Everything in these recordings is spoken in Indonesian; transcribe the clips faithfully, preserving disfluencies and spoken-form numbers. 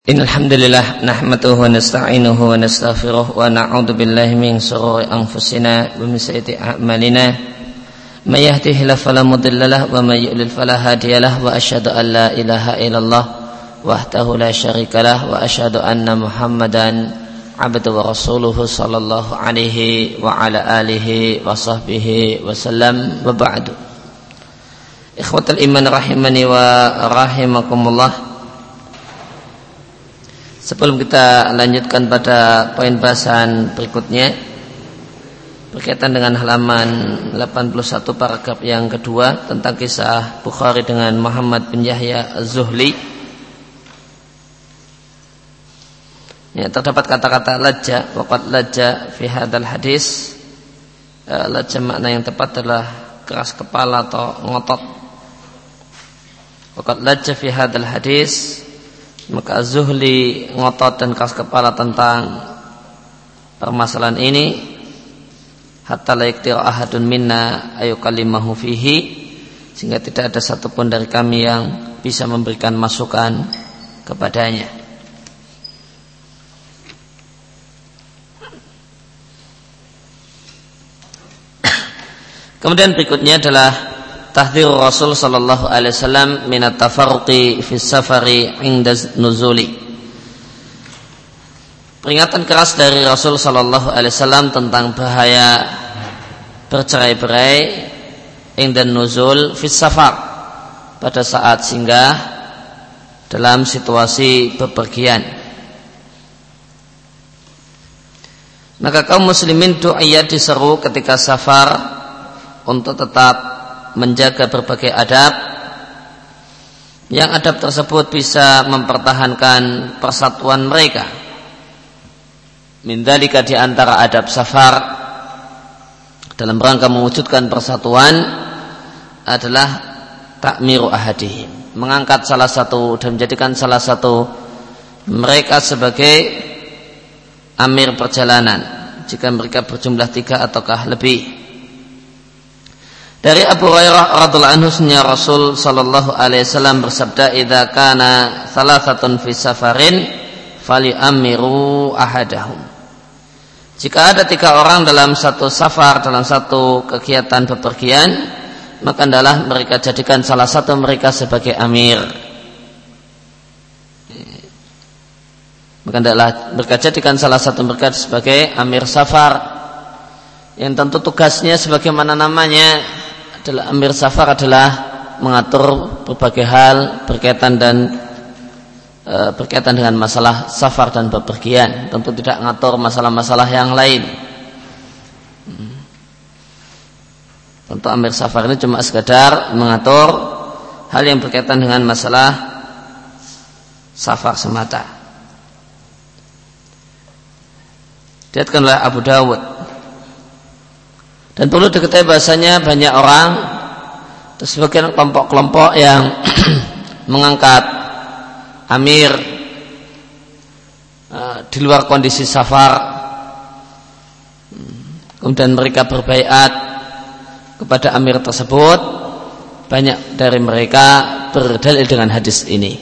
Innal hamdalillah nahmaduhu wa nasta'inuhu wa nastaghfiruh wa na'udzu billahi min shururi anfusina wa min sayyiati a'malina may yahdihillahu fala mudilla lahu wa may yudlil fala hadiya lahu wa asyhadu an la ilaha illallah wahdahu la syarika lahu wa asyhadu anna Muhammadan abduhu wa rasuluhu sallallahu alaihi wa ala alihi wa sahbihi wa sallam wa ba'du. Ikhwatal iman rahimani wa rahimakumullah. Sebelum kita lanjutkan pada poin bahasan berikutnya berkaitan dengan halaman delapan puluh satu paragraf yang kedua tentang kisah Bukhari dengan Muhammad bin Yahya Az-Zuhli, ya, terdapat kata-kata lajja, waqad lajja fi hadzal hadis. Lajja makna yang tepat adalah keras kepala atau ngotot. Waqad lajja fi hadzal hadis, maka Az-Zuhli ngotot dan keras kepala tentang permasalahan ini hatta la yaktir ahadun minna ayukalimahu fihi, sehingga tidak ada satupun dari kami yang bisa memberikan masukan kepadanya. Kemudian berikutnya adalah tahdzir Rasul sallallahu alaihi wasallam min at-tafarruqi fi safari 'inda nuzuli. Peringatan keras dari Rasul sallallahu alaihi wasallam tentang bahaya bercerai-berai 'inda nuzul fi safar, pada saat singgah dalam situasi bepergian. Maka kaum muslimin du'iyat diseru ketika safar untuk tetap menjaga berbagai adab, yang adab tersebut bisa mempertahankan persatuan mereka. Min dzalika, di antara adab safar dalam rangka mewujudkan persatuan adalah takmiru ahadihim, mengangkat salah satu dan menjadikan salah satu mereka sebagai amir perjalanan jika mereka berjumlah tiga ataukah lebih. Dari Abu Hurairah radhiyallahu anhu, sunnah Rasul sallallahu alaihi wasallam bersabda, "Idza kana thalathatun fi safarin falyamiru ahadahum." Jika ada tiga orang dalam satu safar, dalam satu kegiatan bepergian, maka hendaklah mereka jadikan salah satu mereka sebagai amir. Maka hendaklah mereka jadikan salah satu mereka sebagai amir safar, yang tentu tugasnya sebagaimana namanya adalah amir safar adalah mengatur berbagai hal berkaitan dan e, berkaitan dengan masalah safar dan bepergian. Tentu tidak mengatur masalah-masalah yang lain. hmm. Tentu amir safar ini cuma sekadar mengatur hal yang berkaitan dengan masalah safar semata. Diriwayatkan oleh Abu Dawud. Dan perlu diketahui bahasanya banyak orang, sebagian kelompok-kelompok yang mengangkat amir uh, di luar kondisi safar, kemudian mereka berbaiat kepada amir tersebut. Banyak dari mereka berdalil dengan hadis ini.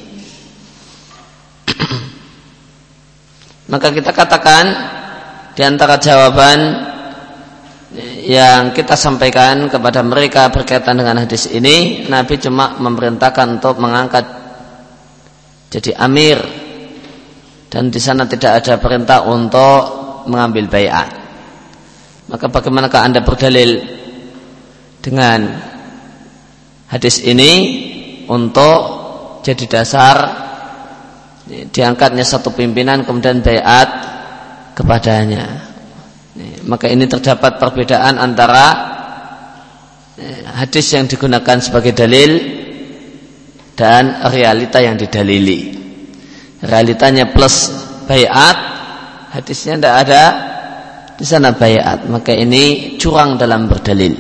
Maka kita katakan di antara jawaban yang kita sampaikan kepada mereka berkaitan dengan hadis ini, Nabi cuma memerintahkan untuk mengangkat jadi amir, dan di sana tidak ada perintah untuk mengambil baiat. Maka bagaimanakah Anda berdalil dengan hadis ini untuk jadi dasar diangkatnya satu pimpinan kemudian baiat kepadanya? Maka ini terdapat perbedaan antara hadis yang digunakan sebagai dalil dan realita yang didalili. Realitanya plus baiat, hadisnya tidak ada di sana baiat. Maka ini curang dalam berdalil.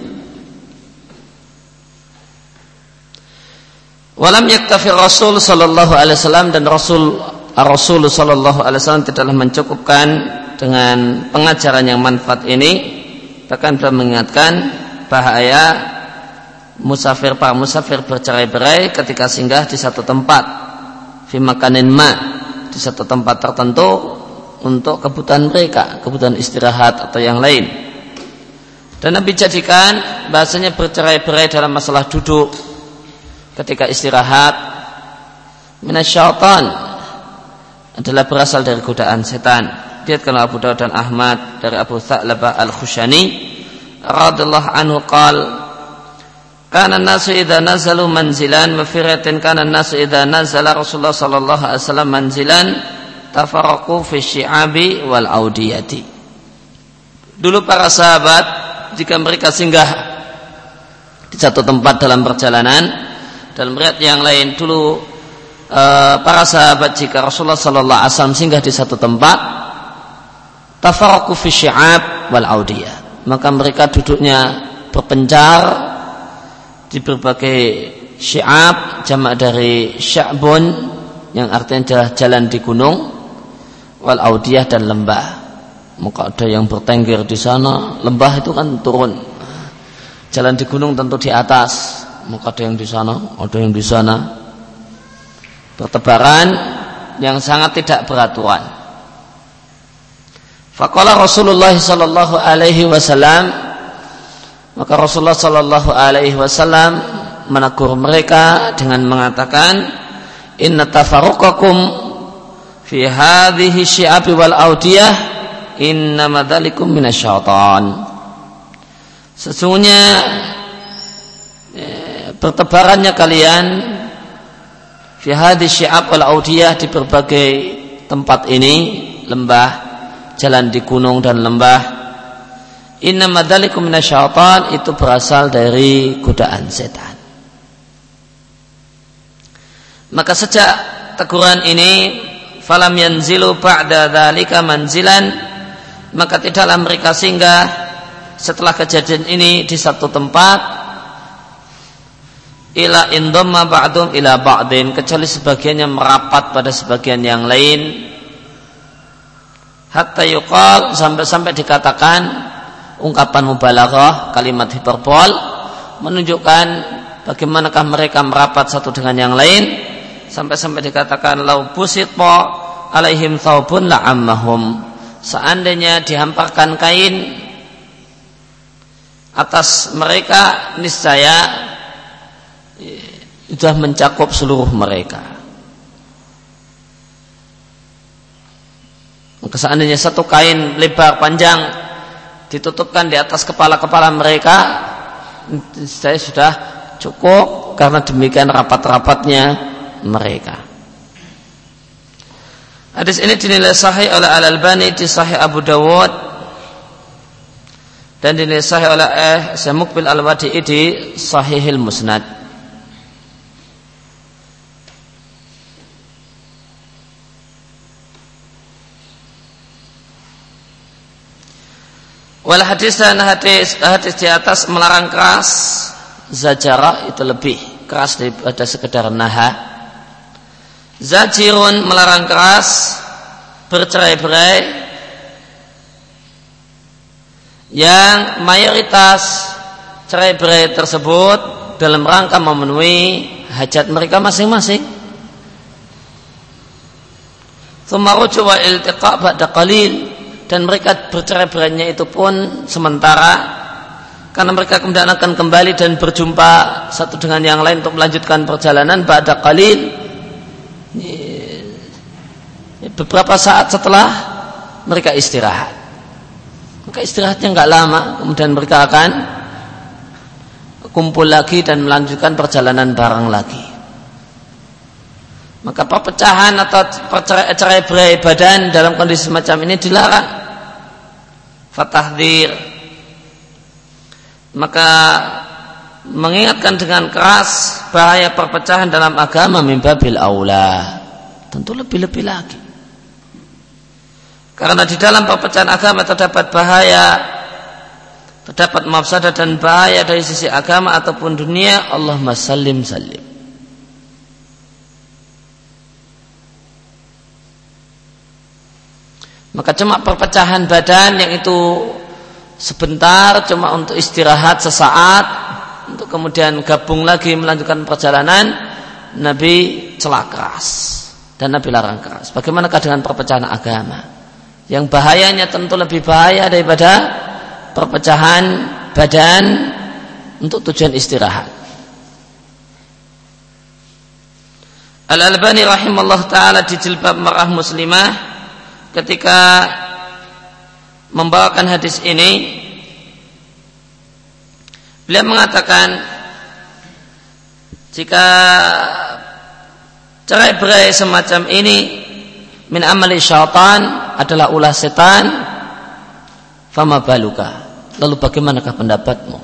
Walam yaktafi Rasul sallallahu alaihi wasallam, dan Rasul Rasul sallallahu alaihi wasallam tidaklah mencukupkan dengan pengajaran yang manfaat ini, bahkan beliau mengingatkan bahaya musafir para musafir bercerai-berai ketika singgah di satu tempat, fi makanin ma, di satu tempat tertentu untuk kebutuhan mereka, kebutuhan istirahat atau yang lain. Dan Nabi jadikan bahasanya bercerai-berai dalam masalah duduk ketika istirahat minasyaitan adalah berasal dari godaan setan. Diriwayatkan Abu Dawud dan Ahmad dari Abu Tha'labah Al-Khushani radhiyallahu anhu qala kana an-nasu idza nazalu manzilan wa fi riwayatin kana an-nasu idza nazala Rasulullah sallallahu alaihi wasallam manzilan tafarraqu fi syi'abi wal audiyati. Dulu para sahabat jika mereka singgah di satu tempat dalam perjalanan, dalam riwayat yang lain dulu e, para sahabat jika Rasulullah sallallahu alaihi wasallam singgah di satu tempat tafarraqu fi syi'ab wal audiyah, maka mereka duduknya berpencar di berbagai syi'ab, jamak dari sya'bun yang artinya adalah jalan di gunung, wal audiyah dan lembah. Maka ada yang bertengger di sana, lembah itu kan turun. Jalan di gunung tentu di atas, maka ada yang di sana, ada yang di sana. Bertebaran yang sangat tidak beraturan. Faqala Rasulullah sallallahu alaihi wasallam, maka Rasulullah sallallahu alaihi wasallam menegur mereka dengan mengatakan, inna tafarruqakum fi hadhihi syi'abi wal audiyah innama dzalikum minasyaitan. Sesungguhnya eh, bertebarannya kalian fi hadhihi syi'ab wal audiyah di berbagai tempat ini, lembah, jalan di gunung dan lembah, innama dzalikum minasyaitan, itu berasal dari godaan setan. Maka sejak teguran ini, falam yanzilu ba'da dzalika manzilan, maka tidaklah mereka singgah setelah kejadian ini di satu tempat, ila indamma ba'dum ila ba'din, kecuali sebagiannya merapat pada sebagian yang lain, hatta yuqal, sampai-sampai dikatakan ungkapan mubalaghah, kalimat hiperbol, menunjukkan bagaimanakah mereka merapat satu dengan yang lain, sampai-sampai dikatakan lau busita alaihim thawbun la'ammahum, seandainya dihamparkan kain atas mereka, niscaya sudah mencakup seluruh mereka. Maka seandainya satu kain lebar panjang ditutupkan di atas kepala-kepala mereka, saya sudah cukup, karena demikian rapat-rapatnya mereka. Hadis ini dinilai sahih oleh Al-Albani di Sahih Abu Dawud dan dinilai sahih oleh eh, Syekh Muqbil Al-Wadi'i di Sahihil Musnad. Wal hadis dan hadis hadis di atas melarang keras, zajara itu lebih keras daripada sekedar naha. Zajirun melarang keras, bercerai-berai, yang mayoritas cerai-berai tersebut dalam rangka memenuhi hajat mereka masing-masing. Tsumma ruju' wa iltiqa' ba'da qalil, dan mereka bercerai-berainya itu pun sementara, karena mereka kemudian akan kembali dan berjumpa satu dengan yang lain untuk melanjutkan perjalanan ba'da qalil, beberapa saat setelah mereka istirahat. Maka istirahatnya enggak lama, kemudian mereka akan kumpul lagi dan melanjutkan perjalanan bareng lagi. Maka perpecahan atau cerai-berai badan dalam kondisi semacam ini dilarang. Fatahdzir, maka mengingatkan dengan keras bahaya perpecahan dalam agama mimbabil aula, tentu lebih-lebih lagi, karena di dalam perpecahan agama terdapat bahaya, terdapat mafsadah dan bahaya dari sisi agama ataupun dunia. Allahumma sallim sallim. Maka cuma perpecahan badan yang itu sebentar, cuma untuk istirahat sesaat, untuk kemudian gabung lagi melanjutkan perjalanan, Nabi celak keras. dan Nabi larang keras. Bagaimanakah dengan perpecahan agama yang bahayanya tentu lebih bahaya daripada perpecahan badan untuk tujuan istirahat. Al-Albani rahimahullah ta'ala di Jilbab Mar'ah Muslimah ketika membawakan hadis ini, beliau mengatakan jika cerai-berai semacam ini min amali syaitan adalah ulah setan, fama baluka, lalu bagaimanakah pendapatmu?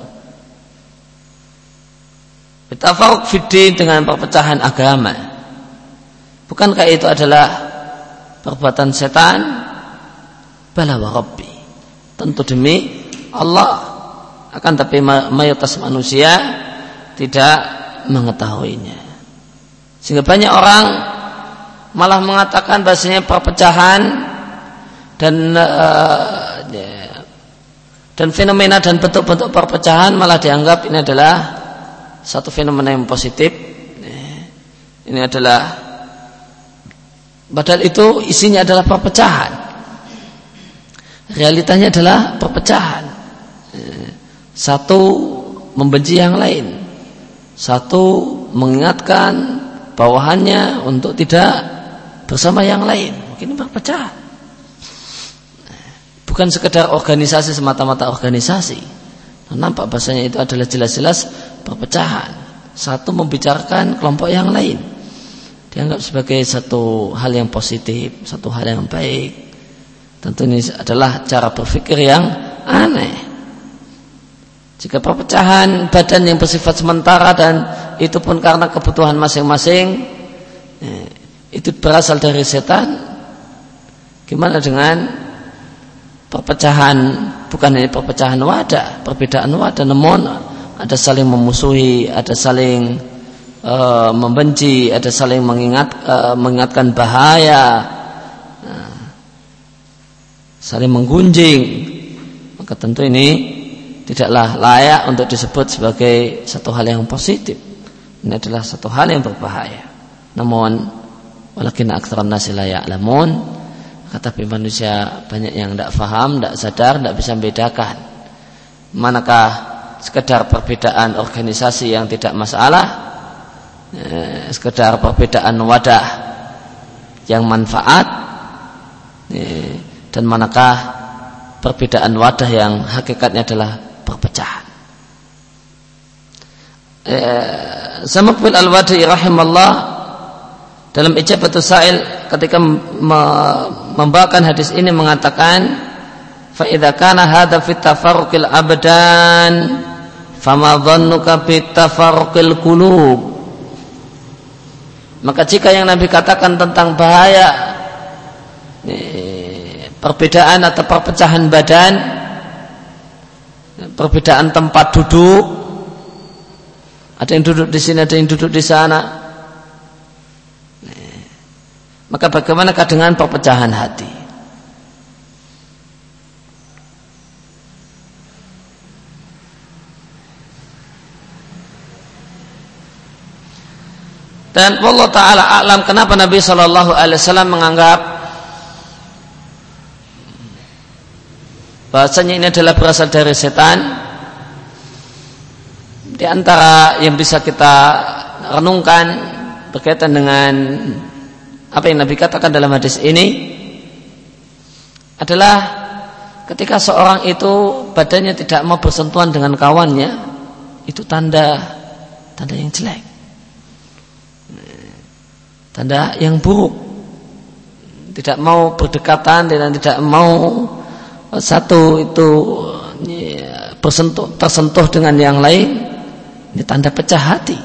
Bitafarruq fiddin, dengan perpecahan agama, bukankah itu adalah perbuatan setan? Bala wa rabbi, tentu demi Allah, akan tapi mayoritas manusia tidak mengetahuinya. Sehingga banyak orang malah mengatakan bahasanya perpecahan dan uh, dan fenomena dan bentuk-bentuk perpecahan malah dianggap ini adalah satu fenomena yang positif. Ini adalah, padahal itu isinya adalah perpecahan. Realitanya adalah perpecahan. Satu membenci yang lain, satu mengingatkan bawahannya untuk tidak bersama yang lain. Mungkin berpecah. Bukan sekedar organisasi semata-mata organisasi. Nampak bahasanya itu adalah jelas-jelas perpecahan. Satu membicarakan kelompok yang lain, dianggap sebagai satu hal yang positif, satu hal yang baik. Tentu ini adalah cara berpikir yang aneh. Jika perpecahan badan yang bersifat sementara dan itu pun karena kebutuhan masing-masing, itu berasal dari setan, gimana dengan perpecahan, bukan hanya perpecahan wadah, perbedaan wadah, namun ada saling memusuhi, ada saling uh, membenci, ada saling mengingat, uh, mengingatkan bahaya, uh, saling menggunjing, maka tentu ini tidaklah layak untuk disebut sebagai satu hal yang positif. Ini adalah satu hal yang berbahaya. Namun walakin aktsarun nasi la ya'lamun, tetapi manusia banyak yang tidak faham, tidak sadar, tidak bisa membedakan manakah sekedar perbedaan organisasi yang tidak masalah, eh, sekedar perbedaan wadah yang manfaat, eh, dan manakah perbedaan wadah yang hakikatnya adalah perpecahan. Eh, Samaqbil Al-Wadi rahimallah dalam Ijabatus Sa'il ketika membawakan hadis ini mengatakan, fa idza kana hadza fi tafarruqil abdan fama dhannuka bi tafarruqil qulub. Maka jika yang Nabi katakan tentang bahaya eh, perbedaan atau perpecahan badan, perbedaan tempat duduk, ada yang duduk di sini, ada yang duduk di sana, maka bagaimanakah dengan perpecahan hati? Dan Allah Ta'ala a'lam kenapa Nabi Shallallahu Alaihi Wasallam menganggap bahasanya ini adalah berasal dari setan. Di antara yang bisa kita renungkan berkaitan dengan apa yang Nabi katakan dalam hadis ini adalah ketika seorang itu badannya tidak mau bersentuhan dengan kawannya, itu tanda tanda yang jelek, tanda yang buruk. Tidak mau berdekatan dan tidak mau satu itu bersentuh, tersentuh dengan yang lain, ini tanda pecah hati.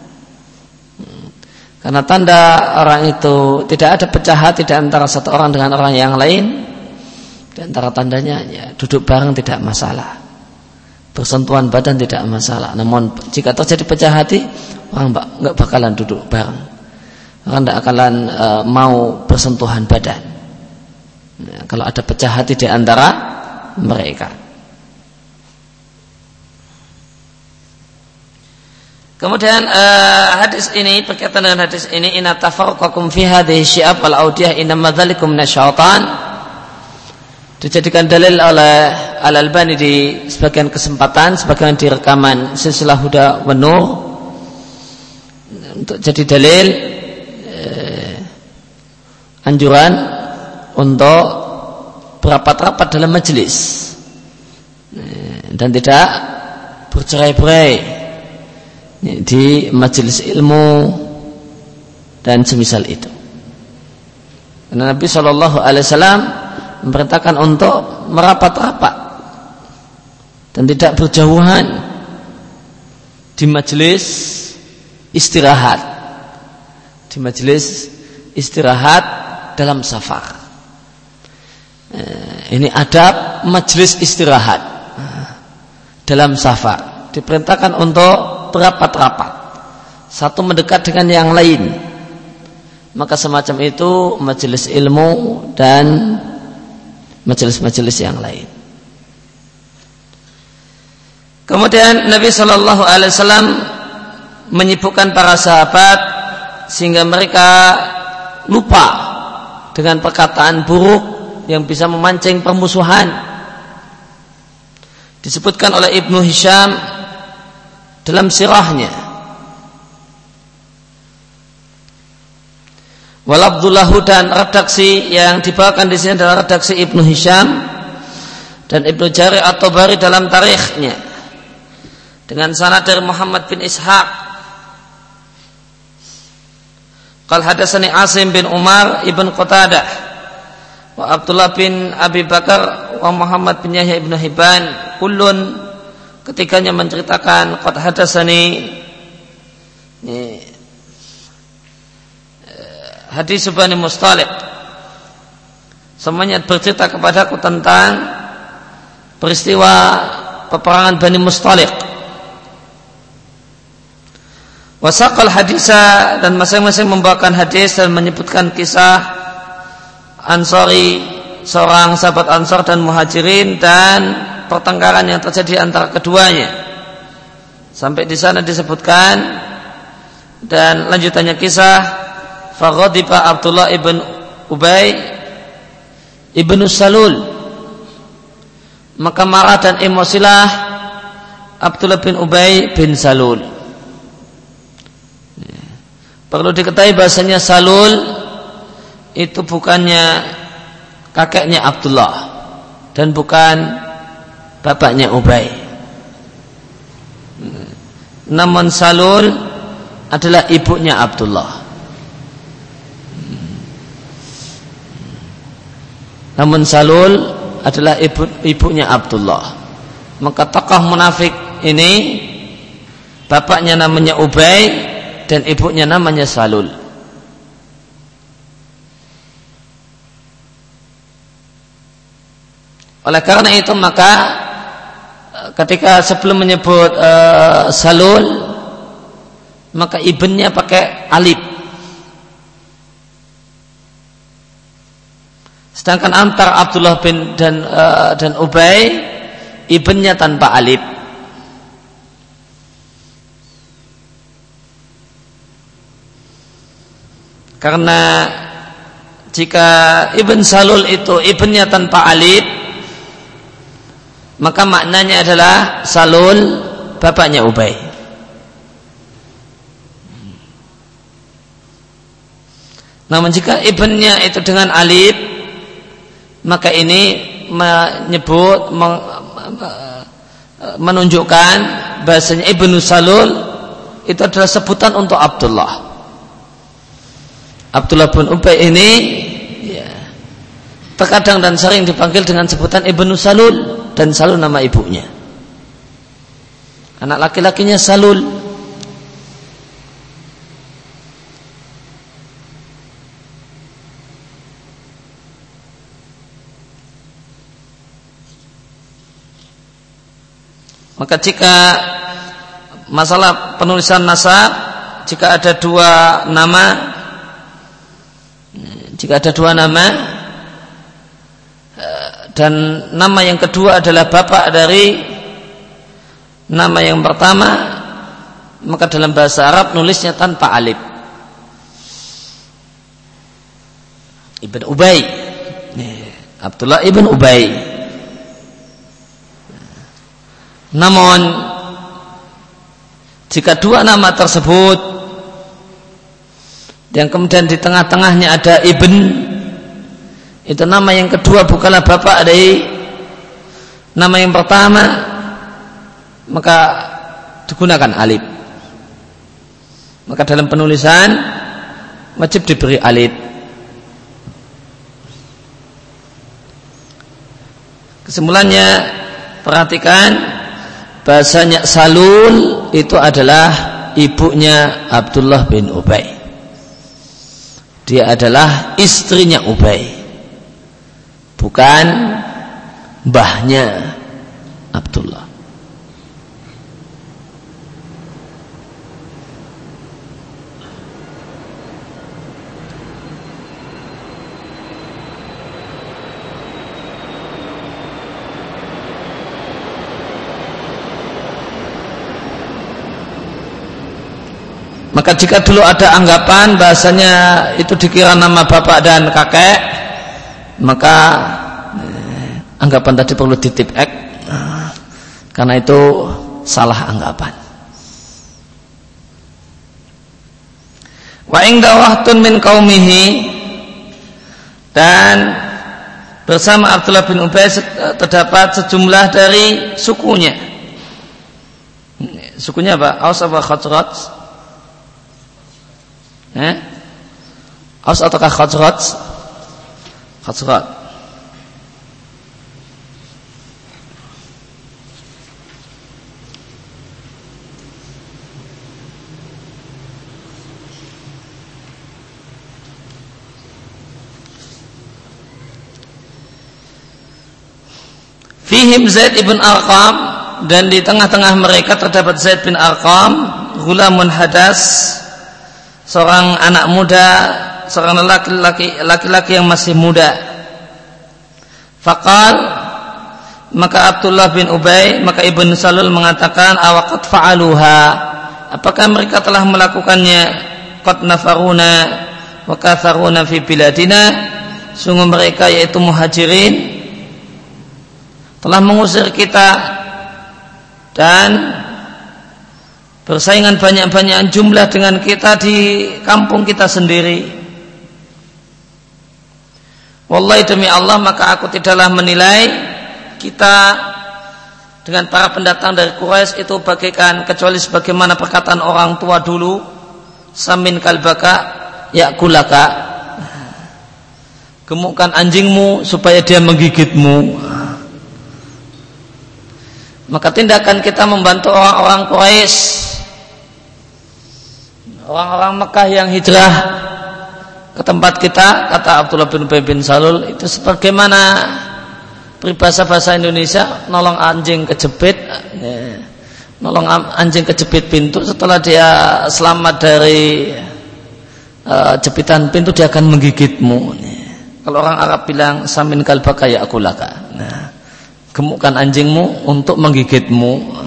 Karena tanda orang itu tidak ada pecah hati di antara satu orang dengan orang yang lain, di antara tandanya ya, duduk bareng tidak masalah, bersentuhan badan tidak masalah. Namun jika terjadi pecah hati, orang nggak bakalan duduk bareng, orang tidak akan uh, mau bersentuhan badan. Nah, kalau ada pecah hati di antara mereka. Kemudian uh, hadis ini berkaitan dengan hadis ini, inna tafarraqakum fi hadhihi syi'ab wal audiyah inna dzalikum minasyaitan, dijadikan dalil oleh Al-Albani di sebagian kesempatan, sebagian di rekaman Silsilah Huda wan Nur, untuk jadi dalil eh, anjuran untuk berapat-rapat dalam majelis eh, dan tidak bercerai-berai di majelis ilmu dan semisal itu. Karena Nabi shallallahu alaihi wasallam memerintahkan untuk merapat-rapat dan tidak berjauhan di majelis istirahat, di majelis istirahat dalam safar. Ini adab majelis istirahat dalam safar, diperintahkan untuk berapat-rapat, satu mendekat dengan yang lain. Maka semacam itu majelis ilmu dan majelis-majelis yang lain. Kemudian Nabi Shallallahu Alaihi Wasallam menyibukkan para sahabat sehingga mereka lupa dengan perkataan buruk yang bisa memancing permusuhan. Disebutkan oleh Ibnu Hisham dalam sirahnya, walabdullahu, dan redaksi yang dibawakan di sini adalah redaksi Ibnu Hisham dan Ibnu Jarir at-Tabari dalam tarikhnya dengan sanad dari Muhammad bin Ishaq. Qal hadatsani Asim bin Umar ibn Qatadah wa Abdullah bin Abi Bakar wa Muhammad bin Yahya ibn Hibban, kullun, ketiganya menceritakan qad hadatsani hadis Bani Mustaliq, semuanya bercerita kepadaku tentang peristiwa peperangan Bani Mustaliq. Wasaqal hadisa, dan masing-masing membawakan hadis dan menyebutkan kisah Ansari, seorang sahabat Ansar dan Muhajirin, dan pertengkaran yang terjadi antara keduanya. Sampai di sana disebutkan, dan lanjutannya kisah, faghadiba Abdullah ibn Ubay ibn Salul, maka marah dan emosilah Abdullah bin Ubay bin Salul. Perlu diketahui bahasanya Salul itu bukannya kakeknya Abdullah dan bukan bapaknya Ubay, namun Salul adalah ibunya Abdullah. Namun Salul adalah ibu, ibunya Abdullah. Maka tokoh munafik ini bapaknya namanya Ubay dan ibunya namanya Salul. Oleh karena itu maka ketika sebelum menyebut uh, Salul, maka ibnnya pakai alif. Sedangkan antar Abdullah bin dan uh, dan Ubay, ibnnya tanpa alif. Karena jika ibn Salul itu ibnnya tanpa alif, maka maknanya adalah Salul bapaknya Ubay. Namun jika ibnnya itu dengan alif, maka ini menyebut menunjukkan bahasanya Ibnu Salul itu adalah sebutan untuk Abdullah. Abdullah bin Ubay ini ya, terkadang dan sering dipanggil dengan sebutan Ibnu Salul, dan Salul nama ibunya. Anak laki-lakinya Salul. Maka jika masalah penulisan nasab, jika ada dua nama, jika ada dua nama dan nama yang kedua adalah bapak dari nama yang pertama, maka dalam bahasa Arab nulisnya tanpa alif. Ibn Ubay, Abdullah ibn Ubay. Namun jika dua nama tersebut yang kemudian di tengah-tengahnya ada ibn, itu nama yang kedua bukanlah bapak dari nama yang pertama, maka digunakan alif. Maka dalam penulisan wajib diberi alif. Kesimpulannya, perhatikan bahasanya Salul itu adalah ibunya Abdullah bin Ubay. Dia adalah istrinya Ubay, bukan mbahnya Abdullah. Maka jika dulu ada anggapan bahasanya itu dikira nama bapak dan kakek, maka eh, anggapan tadi perlu ditip ek, eh, karena itu salah anggapan. Wa inda wahtun min qaumihi, dan bersama Abdullah bin Ubay terdapat sejumlah dari sukunya. Sukunya apa? Aus atau Khazraj? Eh? Aus ataukah Khazraj? Khazraj. Fihim Zaid ibn Arqam, dan di tengah-tengah mereka terdapat Zaid bin Arqam, ghulamun hadas, seorang anak muda, seorang laki-laki laki-laki yang masih muda. Faqal, maka Abdullah bin Ubay, maka Ibn Salul mengatakan, awaqad fa'aluha, apakah mereka telah melakukannya? Qad nafaruna wa katharuna fi biladina, sungguh mereka yaitu muhajirin telah mengusir kita dan bersaingan banyak-banyak jumlah dengan kita di kampung kita sendiri. Wallahi demi Allah, maka aku tidaklah menilai kita dengan para pendatang dari Quraisy itu bagaikan kecuali sebagaimana perkataan orang tua dulu, samin kalbaka yakulaka, gemukkan anjingmu supaya dia menggigitmu. Maka tindakan kita membantu orang-orang Quraisy, orang-orang Mekah yang hijrah ke tempat kita, kata Abdullah bin Ubay bin Salul, itu sebagaimana peribahasa-bahasa Indonesia, nolong anjing kejepit, nolong anjing kejepit pintu, setelah dia selamat dari uh, jepitan pintu dia akan menggigitmu. Kalau orang Arab bilang samin kalbaka ya'kulaka, nah, gemukkan anjingmu untuk menggigitmu.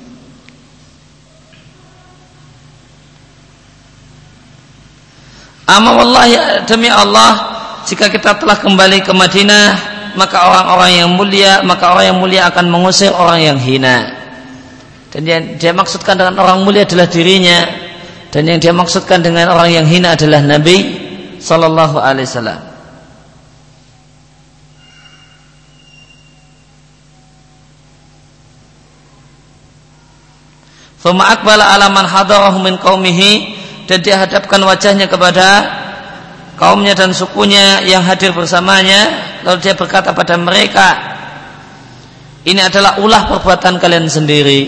Amma wallahi demi Allah, jika kita telah kembali ke Madinah, maka orang-orang yang mulia, maka orang yang mulia akan mengusir orang yang hina. Dan yang dia maksudkan dengan orang mulia adalah dirinya, dan yang dia maksudkan dengan orang yang hina adalah Nabi sallallahu alaihi wasallam. Thumma aqbala ala man hadarahu min qaumihi, dan dia hadapkan wajahnya kepada kaumnya dan sukunya yang hadir bersamanya, lalu dia berkata pada mereka, ini adalah ulah perbuatan kalian sendiri.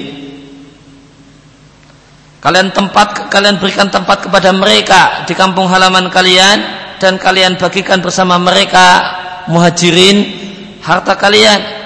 Kalian tempat kalian berikan tempat kepada mereka di kampung halaman kalian, dan kalian bagikan bersama mereka muhajirin harta kalian.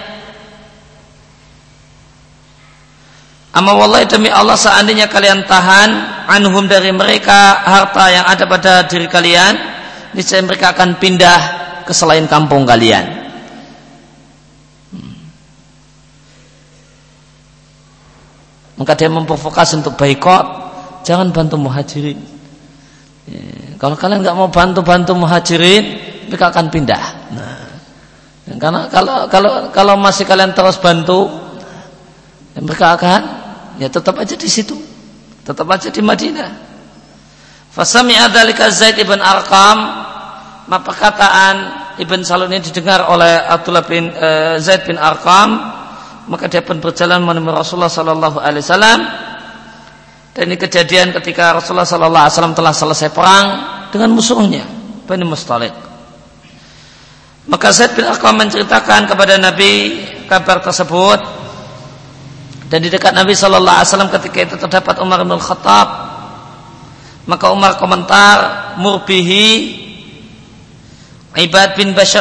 Amma wallahi demi Allah, seandainya kalian tahan anhum dari mereka harta yang ada pada diri kalian, niscaya mereka akan pindah ke selain kampung kalian. Hmm. Maka dia memprovokasi untuk boikot, jangan bantu muhajirin. Ya, kalau kalian nggak mau bantu-bantu muhajirin, mereka akan pindah. Nah, karena kalau kalau kalau masih kalian terus bantu, ya mereka akan ya tetap aja di situ, tetap aja di Madinah. Fasami'a dzalika Zaid ibn Arqam, maka perkataan Ibn Salul ini didengar oleh Abdullah bin uh, Zaid bin Arqam, maka dia pun berjalan menemui Rasulullah sallallahu alaihi wasallam. Dan ini kejadian ketika Rasulullah sallallahu alaihi wasallam telah selesai perang dengan musuhnya Bani Mustaliq. Maka Zaid bin Arqam menceritakan kepada Nabi kabar tersebut, dan di dekat Nabi sallallahu alaihi wasallam ketika itu terdapat Umar bin Khattab. Maka Umar komentar, murbihi Ibad bin Bashar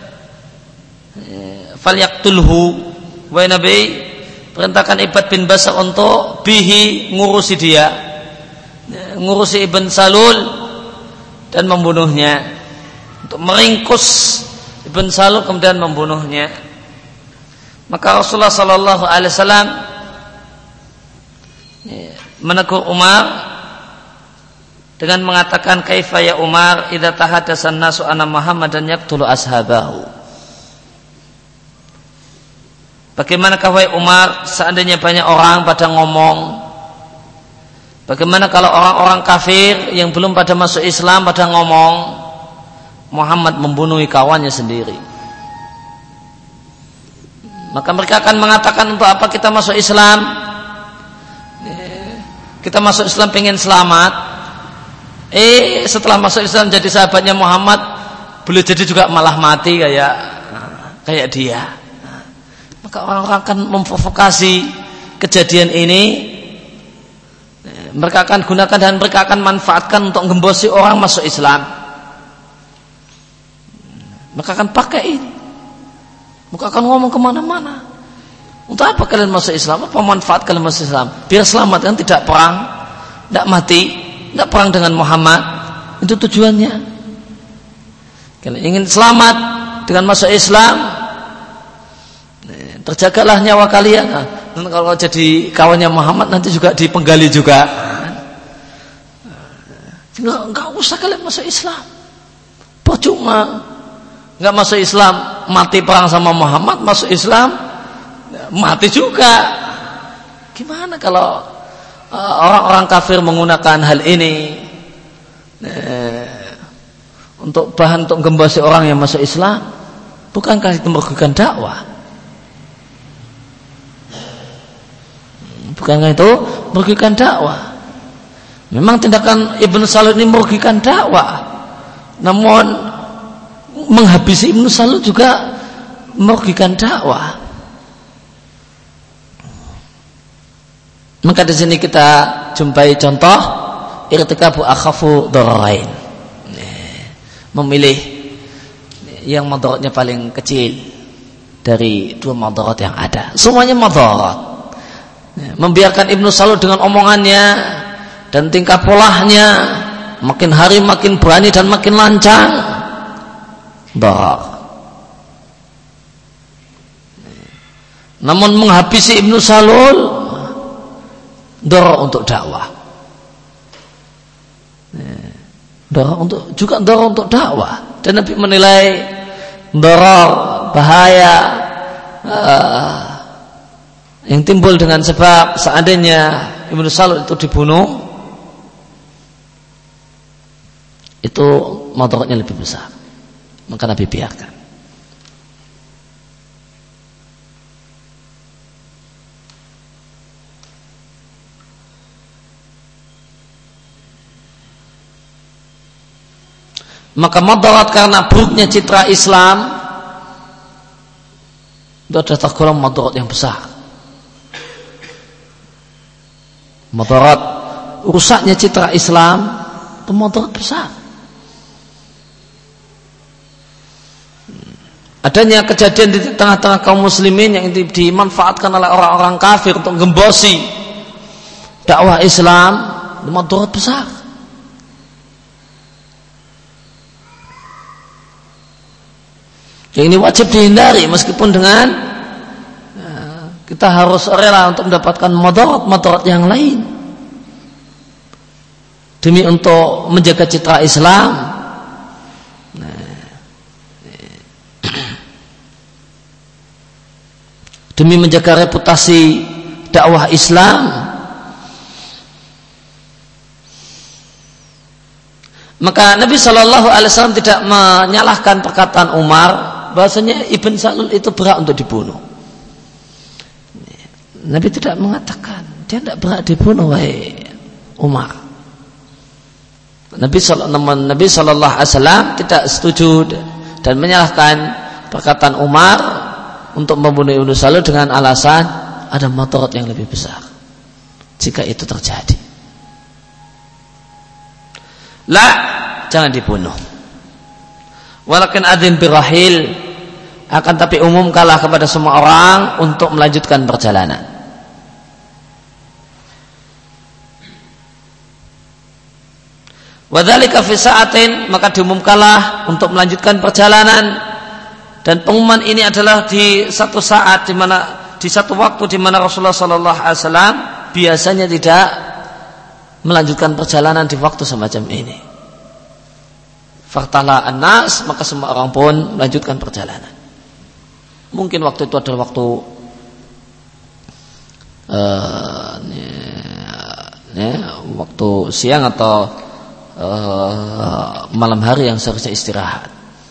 falyaqtulhu, wa Nabi perintahkan Ibad bin Bashar untuk bihi ngurusi dia, ngurusi Ibn Salul dan membunuhnya, untuk meringkus Ibn Salul kemudian membunuhnya. Maka Rasulullah sallallahu alaihi wasallam menegur Umar dengan mengatakan, kaifa ya Umar idza tahaddatsan nasu anna Muhammadan yaqtulu ashabahu. Bagaimanakah wahai Umar seandainya banyak orang pada ngomong, bagaimana kalau orang-orang kafir yang belum pada masuk Islam pada ngomong Muhammad membunuh kawannya sendiri? Maka mereka akan mengatakan, untuk apa kita masuk Islam? Kita masuk Islam pengen selamat. Eh setelah masuk Islam jadi sahabatnya Muhammad, boleh jadi juga malah mati kayak kayak dia. Maka orang-orang akan memprovokasi kejadian ini, mereka akan gunakan dan mereka akan manfaatkan untuk gembosi orang masuk Islam. Maka akan pakai ini, maka akan ngomong kemana-mana. Untuk apa kalian masuk Islam? Apa manfaat kalian masuk Islam? Biar selamat kan, tidak perang, tidak mati, tidak perang dengan Muhammad. Itu tujuannya. Kalian ingin selamat dengan masuk Islam, terjagalah nyawa kalian. Dan kalau jadi kawannya Muhammad nanti juga dipenggali juga. Enggak, enggak usah kalian masuk Islam. Percuma. Enggak masuk Islam, mati perang sama Muhammad, masuk Islam mati juga. Gimana kalau uh, orang-orang kafir menggunakan hal ini eh, untuk bahan untuk gembosi orang yang masuk Islam? Bukankah itu merugikan dakwah? Bukankah itu merugikan dakwah? Memang tindakan Ibnu Salul ini merugikan dakwah, namun menghabisi Ibnu Salul juga merugikan dakwah. Maka di sini kita jumpai contoh irtikabu akhafu dhararain, memilih yang madaratnya paling kecil dari dua madarat yang ada. Semuanya madarat. Membiarkan Ibnu Salul dengan omongannya dan tingkah polahnya makin hari makin berani dan makin lancang, darar. Namun menghabisi Ibnu Salul darar untuk dakwah. Darar untuk juga darar untuk dakwah. Dan Nabi menilai darar bahaya uh, yang timbul dengan sebab seandainya Ibnu Salul itu dibunuh, itu madaratnya lebih besar. Maka Nabi biarkan. Maka madarat karena buruknya citra Islam itu adalah tergolong madarat yang besar. Madarat rusaknya citra Islam itu madarat besar. Adanya kejadian di tengah-tengah kaum muslimin yang dimanfaatkan oleh orang-orang kafir untuk gembosi dakwah Islam, itu madarat besar. Yang ini wajib dihindari, meskipun dengan ya, kita harus rela untuk mendapatkan madarat-madarat yang lain. demi untuk menjaga citra Islam, demi menjaga reputasi dakwah Islam, maka Nabi Shallallahu Alaihi Wasallam tidak menyalahkan perkataan Umar bahasanya Ibn Salul itu berhak untuk dibunuh. Nabi tidak mengatakan dia tidak berhak dibunuh, wahai Umar. Nabi Nabi Shallallahu Alaihi Wasallam tidak setuju dan menyalahkan perkataan Umar untuk membunuh Ibn Salul dengan alasan ada madarat yang lebih besar jika itu terjadi. La, jangan dibunuh. Walakin adzin birahil, akan tapi umumkanlah kepada semua orang untuk melanjutkan perjalanan. Wadzalika fi sa'atin, maka diumumkanlah untuk melanjutkan perjalanan, dan pengumuman ini adalah di satu saat di mana di satu waktu di mana Rasulullah sallallahu alaihi wasallam biasanya tidak melanjutkan perjalanan di waktu semacam ini. Fartala an-nas, maka semua orang pun melanjutkan perjalanan. Mungkin waktu itu adalah waktu uh, ya, waktu siang atau uh, malam hari yang seharusnya istirahat.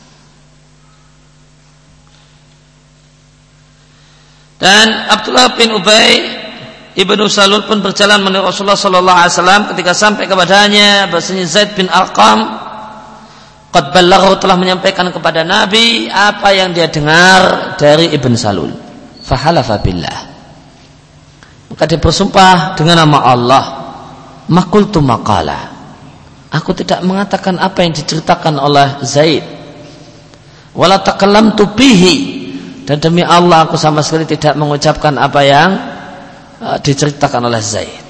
Dan Abdullah bin Ubay Ibnu Salul pun berjalan menuju Rasulullah sallallahu alaihi wasallam. Ketika sampai kepadanya bahasanya Zaid bin Arqam qad ballaghahu, telah menyampaikan kepada Nabi apa yang dia dengar dari Ibn Salul. Fahalafa billah, maka dia bersumpah dengan nama Allah, maqultu maqala, aku tidak mengatakan apa yang diceritakan oleh Zaid, wala takallamtu bihi, dan demi Allah aku sama sekali tidak mengucapkan apa yang uh, diceritakan oleh Zaid.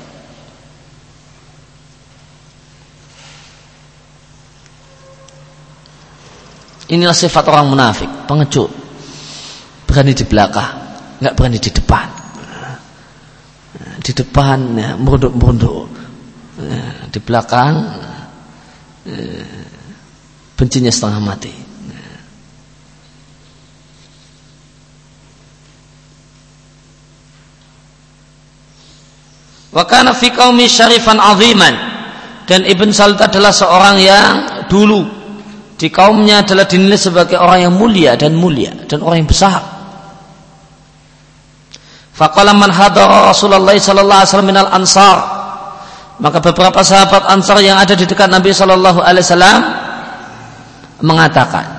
Inilah sifat orang munafik, pengecut, berani di belakang, nggak berani di depan. Di depan ya, merunduk-merunduk, ya, di belakang ya, bencinya setengah mati. Wa kana fi qaumi syarifan aziman, dan Ibn Salul adalah seorang yang dulu di kaumnya adalah dinilai sebagai orang yang mulia dan mulia dan orang yang besar. Faqala man hadara Rasulullah sallallahu alaihi wasallam minal ansar, maka beberapa sahabat Ansar yang ada di dekat Nabi sallallahu alaihi wasallam mengatakan,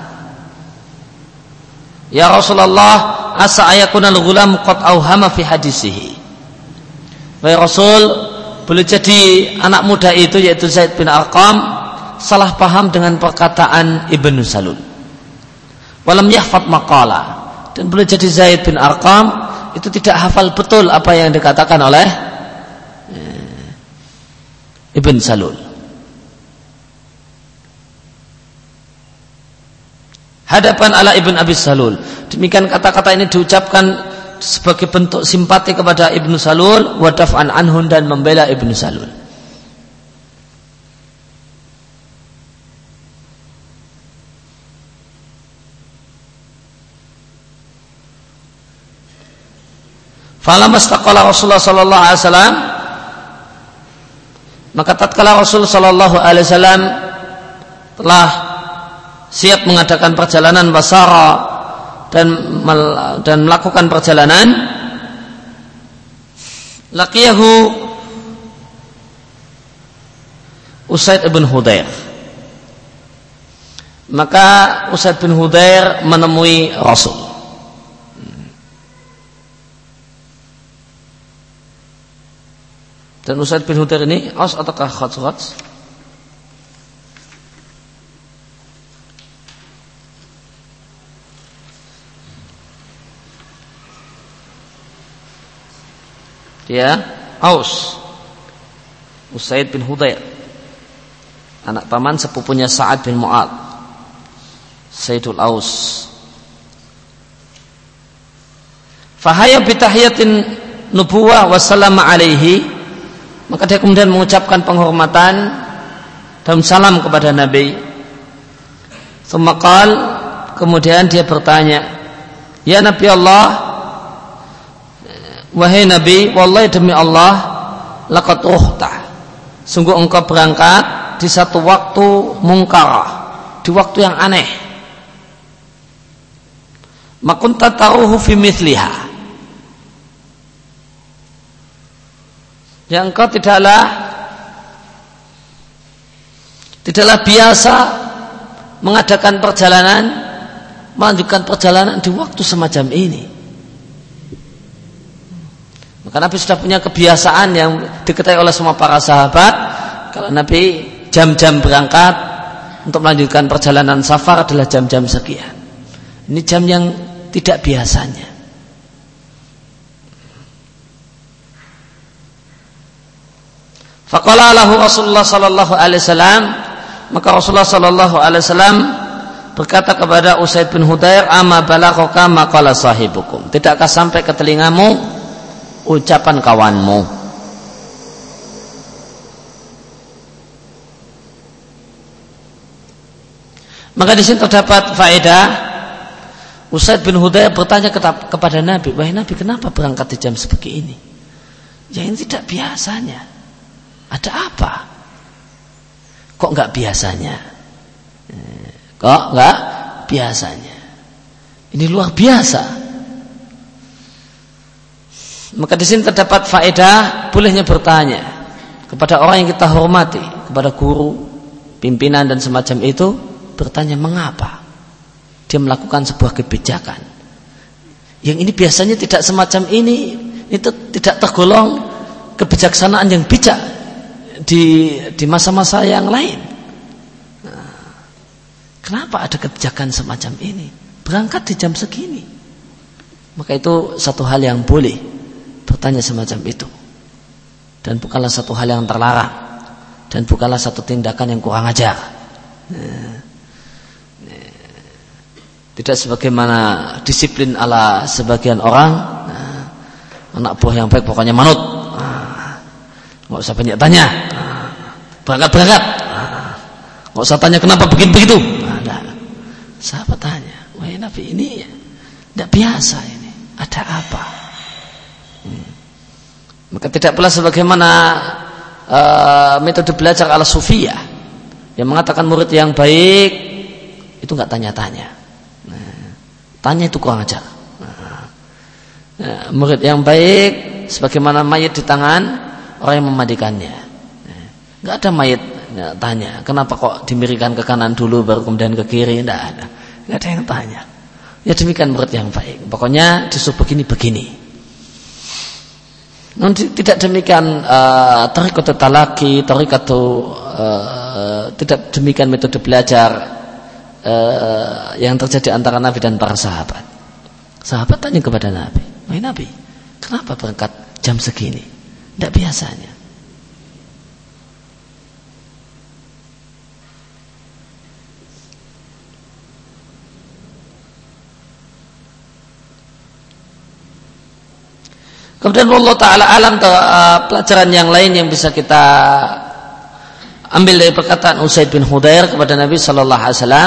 ya Rasulullah, asa ayakunal ghulam qad auhama fi hadisihi. Wahai Rasul, boleh jadi anak muda itu yaitu Zaid bin Arqam salah paham dengan perkataan Ibn Salul. Walam yahfad maqala, dan boleh jadi Zaid bin Arqam itu tidak hafal betul apa yang dikatakan oleh Ibn Salul. Hadapan ala Ibn Abi Salul, demikian kata-kata ini diucapkan sebagai bentuk simpati kepada Ibn Salul, wa daf'an anhun, dan membela Ibn Salul. Falamma istaqala Rasulullah sallallahu alaihi wasallam, maka tatkala Rasul sallallahu alaihi wasallam telah siap mengadakan perjalanan basara dan dan melakukan perjalanan, laqiyahu Usaid bin Hudair, maka Usaid bin Hudair menemui Rasul. Dan Usaid bin Hudair ini Aus ataukah Khazraj? Dia Aus, Usaid bin Hudair, anak paman sepupunya Sa'ad bin Mu'ad, Sayyidul Aus. Fahaya bitahiyatin nubuwah wa salama alaihi, maka dia kemudian mengucapkan penghormatan dan salam kepada Nabi. Tsumma qala, kemudian dia bertanya, ya Nabi Allah, wahai Nabi, wallahi demi Allah, laqad ruhta, sungguh engkau berangkat di satu waktu mungkarah, di waktu yang aneh. Ma kunta taruhu fi mithliha, yang engkau tidaklah tidaklah biasa mengadakan perjalanan, melanjutkan perjalanan di waktu semacam ini. Maka Nabi sudah punya kebiasaan yang diketahui oleh semua para sahabat, kalau Nabi jam-jam berangkat untuk melanjutkan perjalanan safar adalah jam-jam sekian. Ini jam yang tidak biasanya. Faqala lahu Rasulullah sallallahu alaihi wasallam, maka Rasulullah sallallahu alaihi wasallam berkata kepada Usaid bin Hudayr, ama balaghaka ma qala sahibukum, tidakkah sampai ke telingamu ucapan kawanmu? Maka di sini terdapat faedah. Usaid bin Hudayr bertanya kepada Nabi, wahai Nabi, kenapa berangkat di jam seperti ini? Ya ini tidak biasanya. Ada apa? Kok enggak biasanya? Kok enggak biasanya? Ini luar biasa. Maka di sini terdapat faedah bolehnya bertanya kepada orang yang kita hormati, kepada guru, pimpinan dan semacam itu, bertanya mengapa dia melakukan sebuah kebijakan yang ini biasanya tidak semacam ini. Itu tidak tergolong kebijaksanaan yang bijak di di masa-masa yang lain. Nah, kenapa ada kebijakan semacam ini? Berangkat di jam segini. Maka itu satu hal yang boleh bertanya semacam itu, dan bukanlah satu hal yang terlarang, dan bukanlah satu tindakan yang kurang ajar. Nah, tidak sebagaimana disiplin ala sebagian orang. Nah, anak buah yang baik pokoknya manut, nah, nggak usah banyak tanya, nah, berangkat-berangkat, nah, nggak usah tanya kenapa begitu-begitu. Nah, sahabat tanya, wahai Nabi, ini tidak biasa, ini ada apa? Hmm. Maka tidak pula sebagaimana uh, metode belajar ala sufiyah yang mengatakan murid yang baik itu nggak tanya-tanya. Tanya itu kurang ajar. Nah, ya, murid yang baik sebagaimana mayit di tangan orang yang memandikannya. Nah, nggak ada mayit ya, tanya kenapa kok dimiringkan ke kanan dulu baru kemudian ke kiri. Nggak ada, nggak ada yang tanya. Ya demikian murid yang baik. Pokoknya disuruh begini begini. Nanti tidak demikian uh, tarikatu talaki, tarikatu uh, tidak demikian metode belajar Uh, yang terjadi antara Nabi dan para sahabat. Sahabat tanya kepada Nabi, wahai Nabi, kenapa berangkat jam segini? Tidak biasanya. Kemudian Allah Ta'ala alam uh, pelajaran yang lain yang bisa kita ambil dari perkataan Usaid bin Hudayr kepada Nabi Sallallahu Alaihi Wasallam.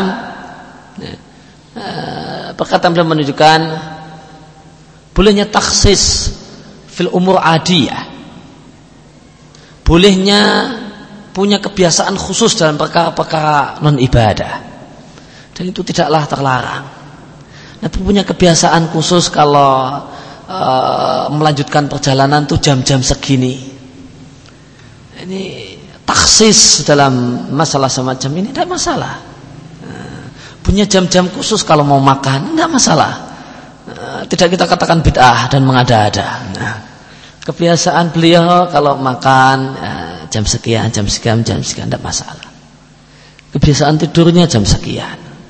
Perkataan beliau menunjukkan bolehnya taksis fil umur adiyah, bolehnya punya kebiasaan khusus dalam perkara-perkara non ibadah, dan itu tidaklah terlarang. Nabi punya kebiasaan khusus kalau uh, melanjutkan perjalanan tuh jam-jam segini. Ini taksis dalam masalah semacam ini tidak masalah. Punya jam-jam khusus kalau mau makan tidak masalah. Tidak kita katakan bid'ah dan mengada-ada. Nah, kebiasaan beliau kalau makan jam sekian, jam sekian, jam sekian tidak masalah. Kebiasaan tidurnya jam sekian.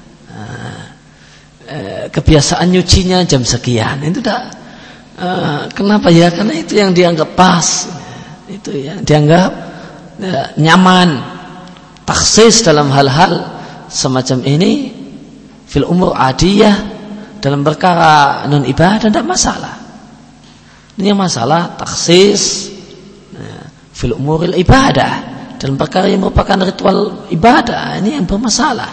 Kebiasaan nyucinya jam sekian. Itu tidak. Kenapa ya? Karena itu yang dianggap pas. Itu yang dianggap ya, nyaman. Taksis dalam hal-hal semacam ini fil umur adiyah, dalam perkara non ibadah tidak masalah. Ini masalah taksis ya, fil umuril ibadah, dalam perkara yang merupakan ritual ibadah, ini yang bermasalah.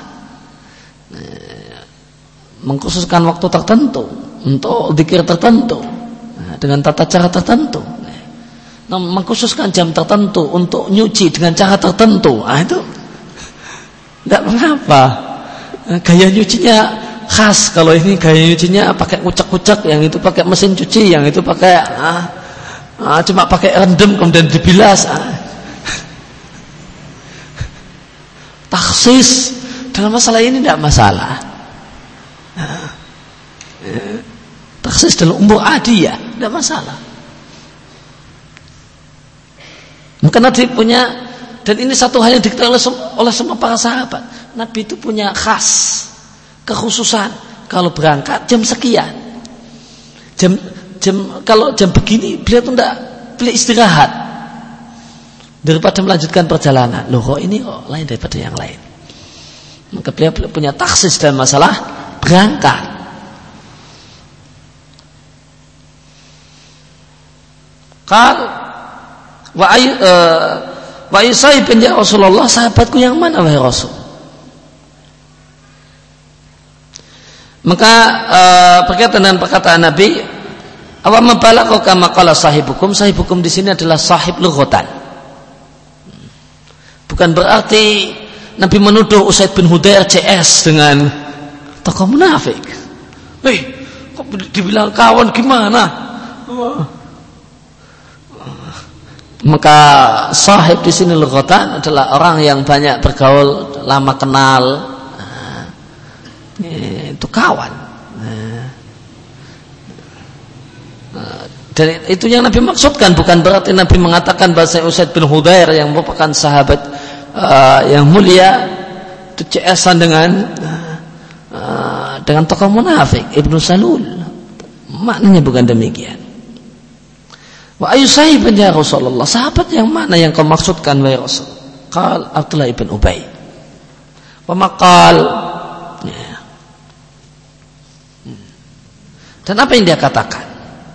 Mengkhususkan waktu tertentu untuk zikir tertentu dengan tata cara tertentu. Nah, mengkhususkan jam tertentu untuk nyuci dengan cara tertentu, ah itu tidak mengapa. Gaya nyucinya khas. Kalau ini gaya nyucinya pakai kucek-kucek, yang itu pakai mesin cuci, yang itu pakai ah, ah, cuma pakai rendam kemudian dibilas. Ah. Taksis dalam masalah ini tidak masalah. Ah. Taksis dalam umur adiyah tidak masalah. Maka Nabi punya, dan ini satu hal yang diketahui oleh semua para sahabat, Nabi itu punya khas, kekhususan. Kalau berangkat jam sekian, jam jam kalau jam begini beliau tuh tidak, beliau istirahat daripada melanjutkan perjalanan. Loh kok ini kok lain daripada yang lain. Maka beliau punya taksis dalam masalah berangkat. Kalau wa ayu uh, wa yusaibin ya Rasulullah, sahabatku yang mana wahai Rasul? Maka uh, berkaitan dengan perkataan Nabi, awa mabalagha kama qala sahibukum, sahibukum di sini adalah sahib lughatan. Bukan berarti Nabi menuduh Usaid bin Hudair C S dengan tokoh munafik. Eh, kok dibilang kawan gimana? Maka sahib di sini lughatan adalah orang yang banyak bergaul, lama kenal, nah, itu kawan. Nah, dan itu yang Nabi maksudkan, bukan berarti Nabi mengatakan bahasa Usaid bin Hudair yang merupakan sahabat uh, yang mulia itu C S-an dengan uh, dengan tokoh munafik Ibnu Salul. Maknanya bukan demikian. Wa ayu sahibin ya Rasulullah, sahabat yang mana yang kau maksudkan wahai Rasul? Qal Abdullah ibn Ubay. Wa maqal, ya. Dan apa yang dia katakan?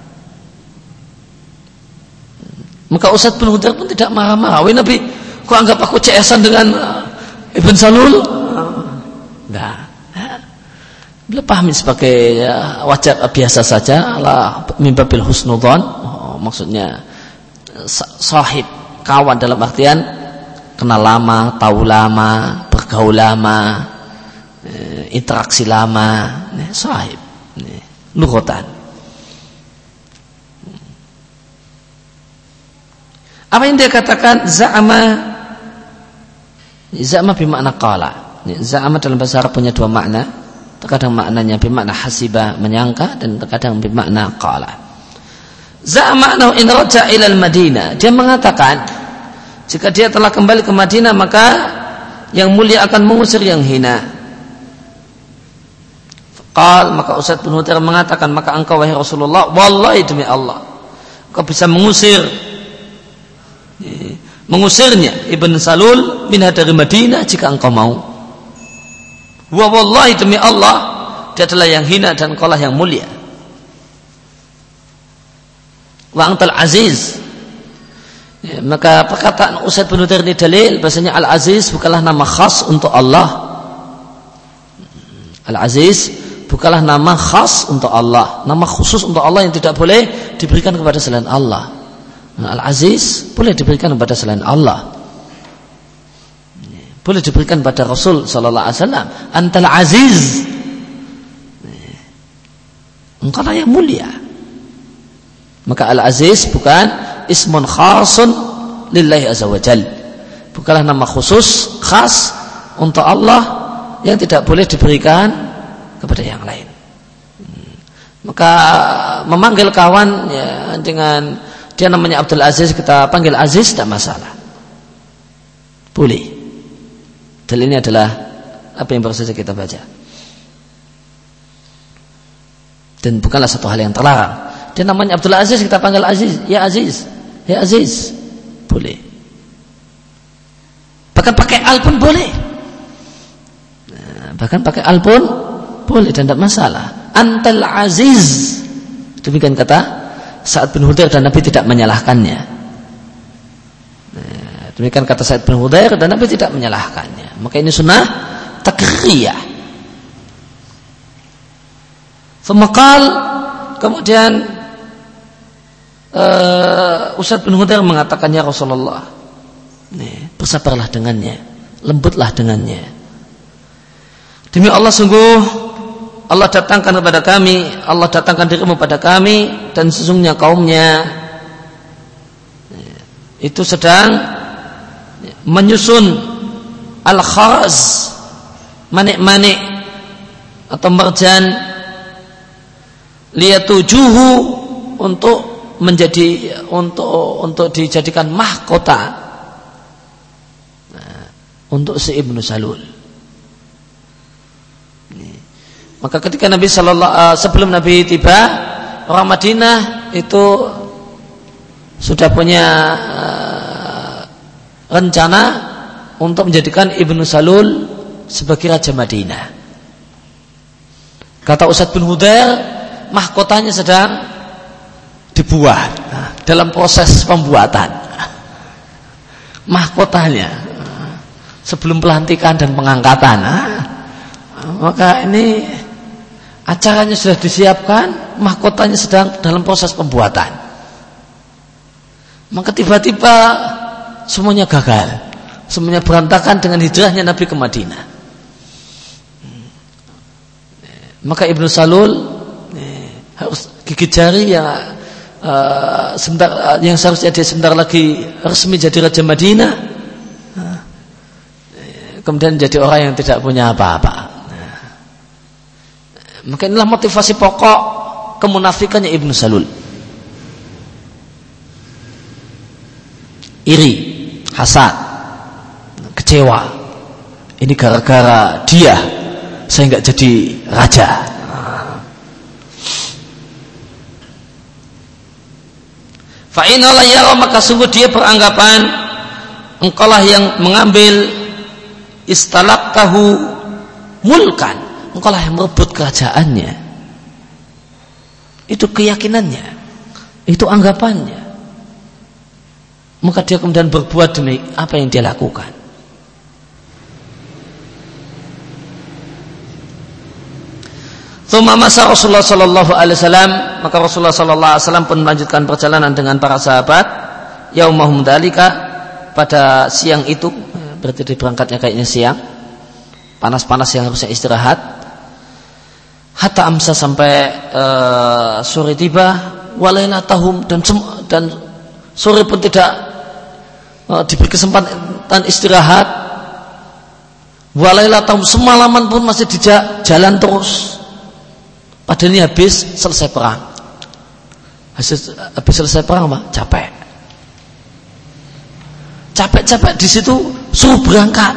Maka Usaid bin Hudair pun tidak marah-marah. Wahai Nabi, kau anggap aku C S-an dengan uh, Ibn Salul? Enggak. Beliau pahami sebagai ya, wajar biasa saja, ala mimbabil husnudzon. Maksudnya sahib, kawan dalam artian kenal lama, tahu lama, bergaul lama, interaksi lama, sahib, lughatan. Apa yang dia katakan? Za'ama, za'ama bermakna qala. Za'ama dalam bahasa Arab punya dua makna. Terkadang maknanya bermakna hasiba, menyangka, dan terkadang bermakna qala. Za'ama'nahu in raja' ilal Madinah. Dia mengatakan jika dia telah kembali ke Madinah maka yang mulia akan mengusir yang hina. Qal, maka Usaid bin Hudair mengatakan, maka engkau wahai Rasulullah, wallahi demi Allah, engkau bisa mengusir mengusirnya Ibn Salul minha dari Madinah jika engkau mau. Wa wallahi demi Allah, dia adalah yang hina dan engkau lah yang mulia. Wa antal aziz, ya, maka perkataan Usaid bin Hudair ini dalil bahasanya Al-Aziz bukanlah nama khas untuk Allah. Al-Aziz bukanlah nama khas untuk Allah, nama khusus untuk Allah yang tidak boleh diberikan kepada selain Allah. Nah, Al-Aziz boleh diberikan kepada selain Allah, boleh diberikan pada Rasul sallallahu alaihi wasallam. Antal aziz, engkau lah yang mulia. Maka Al-Aziz bukan ismun khasun lillahi azza wa jal, bukanlah nama khusus khas untuk Allah yang tidak boleh diberikan kepada yang lain. Maka memanggil kawan ya, dengan dia namanya Abdul Aziz, kita panggil Aziz, tidak masalah, boleh. Dan ini adalah apa yang baru saja kita baca, dan bukanlah satu hal yang terlarang. Dia namanya Abdul Aziz, kita panggil Aziz, ya Aziz, ya Aziz, boleh. Bahkan pakai al pun boleh. Nah, bahkan pakai al pun boleh dan tidak masalah. Antal Aziz, demikian kata Sa'ad bin Hudair, dan Nabi tidak menyalahkannya. Nah, Demikian kata Sa'id bin Hudayr, dan Nabi tidak menyalahkannya. Maka ini sunnah takriyah. Semakal kemudian uh, Usaid bin Hudayr mengatakan, ya Rasulullah, nih, bersabarlah dengannya, lembutlah dengannya. Demi Allah, sungguh Allah datangkan kepada kami, Allah datangkan dirimu pada kami, dan sesungguhnya kaumnya itu sedang menyusun al-kharaz, manik-manik atau marjan, liyatujuhu, untuk menjadi untuk untuk dijadikan mahkota nah, untuk si Ibnu Salul. Maka ketika Nabi sallallahu uh, sebelum Nabi tiba, orang Madinah itu sudah punya uh, rencana untuk menjadikan Ibnu Salul sebagai raja Madinah. Kata Usaid bin Hudayr, mahkotanya sedang dibuat, nah, dalam proses pembuatan. Mahkotanya sebelum pelantikan dan pengangkatan. Nah, maka ini acaranya sudah disiapkan, mahkotanya sedang dalam proses pembuatan. Maka tiba-tiba semuanya gagal, semuanya berantakan dengan hijrahnya Nabi ke Madinah. Maka Ibnu Salul eh, harus gigit jari yang uh, sebentar, uh, yang seharusnya dia sebentar lagi resmi jadi raja Madinah, uh, kemudian jadi orang yang tidak punya apa-apa. Maka inilah motivasi pokok kemunafikannya Ibnu Salul. Iri, hasad, kecewa. Ini gara-gara dia saya enggak jadi raja. Fa inna la yara, maka sungguh dia beranggapan engkaulah yang mengambil istalaqtahu mulkan, engkaulah yang merebut kerajaannya. Itu keyakinannya, itu anggapannya. Maka dia kemudian berbuat demi apa yang dia lakukan. Tsumma masa Rasulullah sallallahu alaihi wasallam, maka Rasulullah sallallahu alaihi wasallam pun melanjutkan perjalanan dengan para sahabat yaumahum dzalika, pada siang itu, berarti berangkatnya kayaknya siang, panas-panas yang harusnya istirahat, hatta amsa, sampai uh, sore tiba, walailatahum, dan dan sore pun tidak uh, diberi kesempatan istirahat, walailatahum, semalaman pun masih di jalan terus. Padahal ini habis selesai perang. Habis, habis selesai perang apa? Capek. Capek-capek di situ suruh berangkat.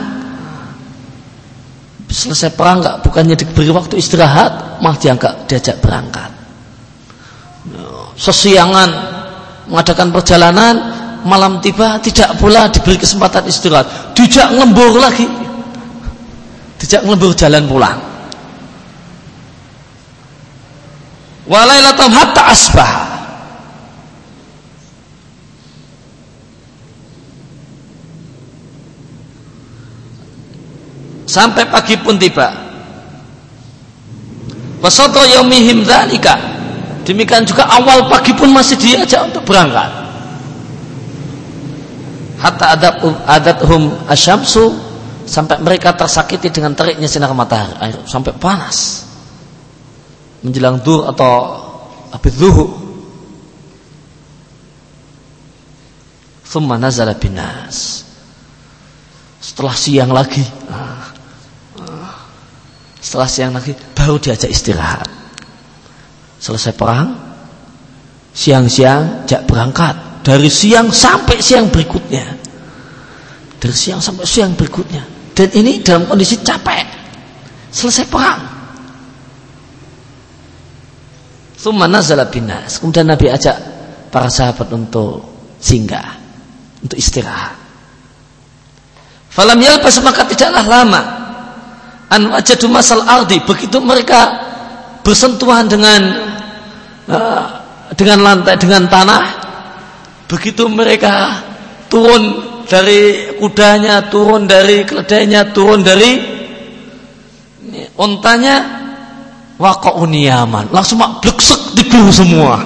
Habis selesai perang enggak, bukannya diberi waktu istirahat, malah dianggap diajak berangkat. Sesiangan mengadakan perjalanan, malam tiba tidak pula diberi kesempatan istirahat, dijak ngelembur lagi. Dijak ngelembur jalan pulang. Walailatum hatta asbah, sampai pagi pun tiba. Wasata yaumihim dzalika, demikian juga awal pagi pun masih diajak untuk berangkat. Hatta adat adathum asyamsu, sampai mereka tersakiti dengan teriknya sinar matahari, sampai panas menjelang duhur atau habis zuhur. Tsumma nazala binas, setelah siang lagi, setelah siang lagi baru diajak istirahat. Selesai perang, siang-siang jak berangkat, dari siang sampai siang berikutnya, dari siang sampai siang berikutnya, dan ini dalam kondisi capek, selesai perang. Tsumma nazala binas, kemudian Nabi ajak para sahabat untuk singgah, untuk istirahat. Falam yalbas, maka tidaklah lama, an wajadu masal ardi, begitu mereka bersentuhan dengan uh, dengan lantai, dengan tanah, begitu mereka turun dari kudanya, turun dari keledainya, turun dari untanya, waqa'un niyaman, langsung mak bleksek tidur semua.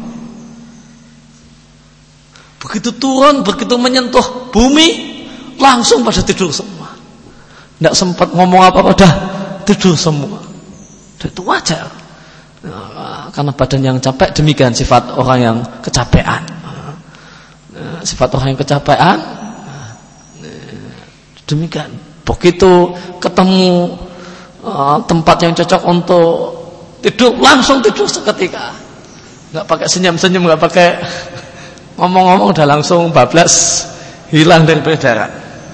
Begitu turun, begitu menyentuh bumi, langsung pada tidur semua. Tidak sempat ngomong apa-apa, dah tidur semua. Itu wajar, karena badan yang capek. Demikian sifat orang yang kecapean. Sifat orang yang kecapean demikian. Begitu ketemu uh, tempat yang cocok untuk tidur, langsung tidur seketika. Nggak pakai senyum-senyum, nggak pakai ngomong-ngomong, udah langsung bablas, hilang dari peredaran.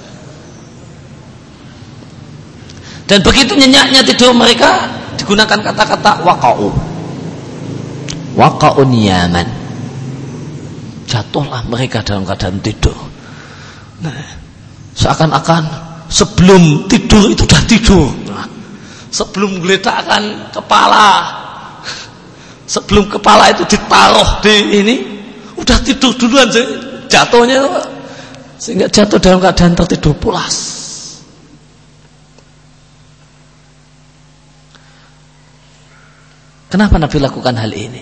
Dan begitu nyenyaknya tidur mereka, digunakan kata-kata waqa'u, waqa'un niyaman, jatuhlah mereka dalam keadaan tidur. Nah, seakan-akan sebelum tidur itu sudah tidur. Nah, sebelum geletakkan kepala, sebelum kepala itu ditaruh di ini, udah tidur duluan jatuhnya, sehingga jatuh dalam keadaan tertidur pulas. Kenapa Nabi lakukan hal ini?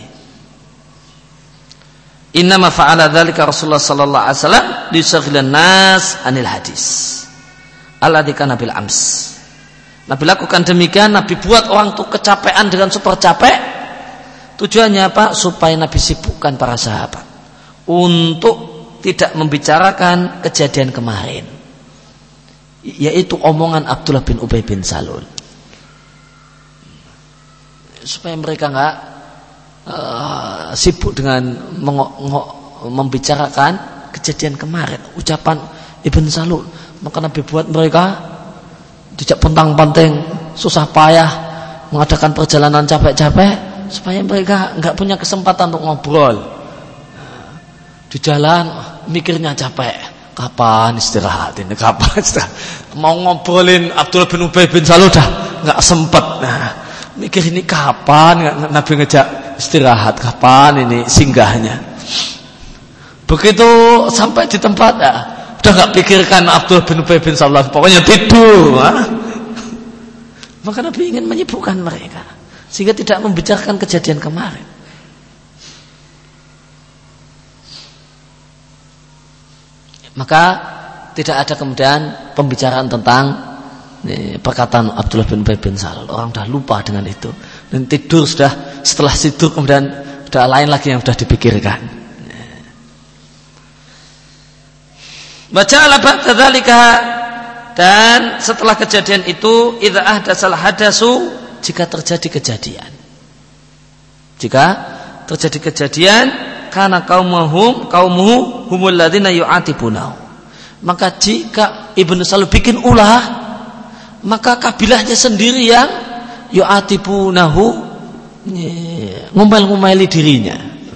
Innama fa'ala dzalika Rasulullah sallallahu alaihi wasallam lisaghilan nas anil hadis alladzi kana bil ams. Nabi lakukan demikian, Nabi buat orang itu kecapean dengan super capek. Tujuannya apa? Supaya Nabi sibukkan para sahabat untuk tidak membicarakan kejadian kemarin, yaitu omongan Abdullah bin Ubay bin Salul, supaya mereka enggak Uh, sibuk dengan membicarakan kejadian kemarin, ucapan Ibn Salul. Maka Nabi buat mereka tidak pentang-panting, susah payah mengadakan perjalanan capek-capek, supaya mereka enggak punya kesempatan untuk ngobrol. Di jalan mikirnya capek, kapan istirahat ini, kapan istirahat. Mau ngobrolin Abdullah bin Ubay bin Salul dah enggak sempat. Nah, mikir ini kapan Nabi ngejak istirahat, kapan ini singgahnya. Begitu sampai di tempat, ya, udah nggak pikirkan Abdullah bin Ubay bin Salul, pokoknya tidur. Ha? Maka Nabi ingin menyibukkan mereka sehingga tidak membicarakan kejadian kemarin. Maka tidak ada kemudian pembicaraan tentang ini, perkataan Abdullah bin Ubay bin Salul. Orang sudah lupa dengan itu dan tidur sudah. Setelah tidur kemudian sudah lain lagi yang sudah dipikirkan. Baca ala ba'da dzalika, dan setelah kejadian itu, idza ahdatsal hadasu, jika terjadi kejadian. Jika terjadi kejadian, kana qaumuhum qaumuhu humul ladzina yu'atibunahu. Maka jika Ibnu Salul bikin ulah, maka kabilahnya sendiri yang yu'atibunahu, ngomel-ngomeli dirinya.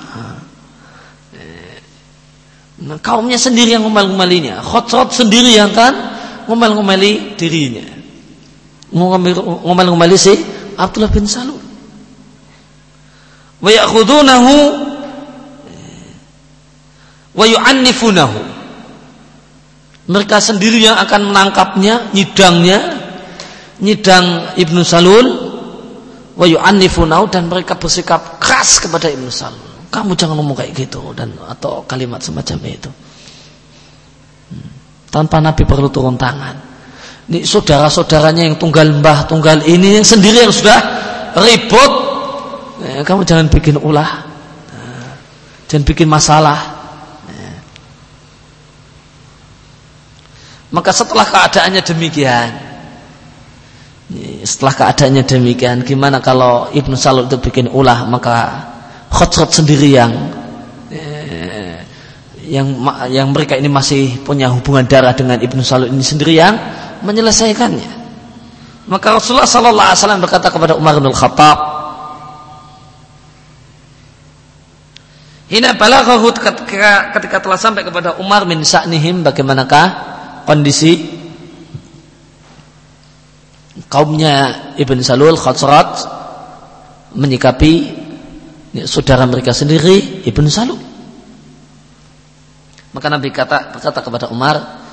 Nah, kaumnya sendiri yang ngomel-ngomelinya. Khosrot sendiri yang kan ngomel-ngomeli dirinya, ngomel-ngomeli si Abdullah bin Salul. Wa ya'khudunahu wa yu'annifunahu. Mereka sendiri yang akan menangkapnya, nyidangnya, nyidang Ibnu Salul. Wa yu'annifunau, dan mereka bersikap keras kepada Ibnu Salul. Kamu jangan ngomong kayak gitu, dan atau kalimat semacam itu. Hmm. Tanpa Nabi perlu turun tangan. Ini saudara-saudaranya yang tunggal mbah, tunggal ini yang sendiri yang sudah ribut. Eh, kamu jangan bikin ulah. Eh, jangan bikin masalah. Eh. Maka setelah keadaannya demikian, Setelah keadaannya demikian, gimana kalau Ibnu Salul itu bikin ulah? Maka Khosrot sendiri yang eh, yang yang mereka ini masih punya hubungan darah dengan Ibnu Salul ini sendiri yang menyelesaikannya. Maka Rasulullah sallallahu alaihi wasallam berkata kepada Umar bin Khattab, hina balaghahu, ketika, ketika telah sampai kepada Umar min sa'nihim, bagaimanakah kondisi kaumnya Ibn Salul, Khosrot, menyikapi ya, saudara mereka sendiri Ibn Salul. Maka Nabi kata, berkata kepada Umar,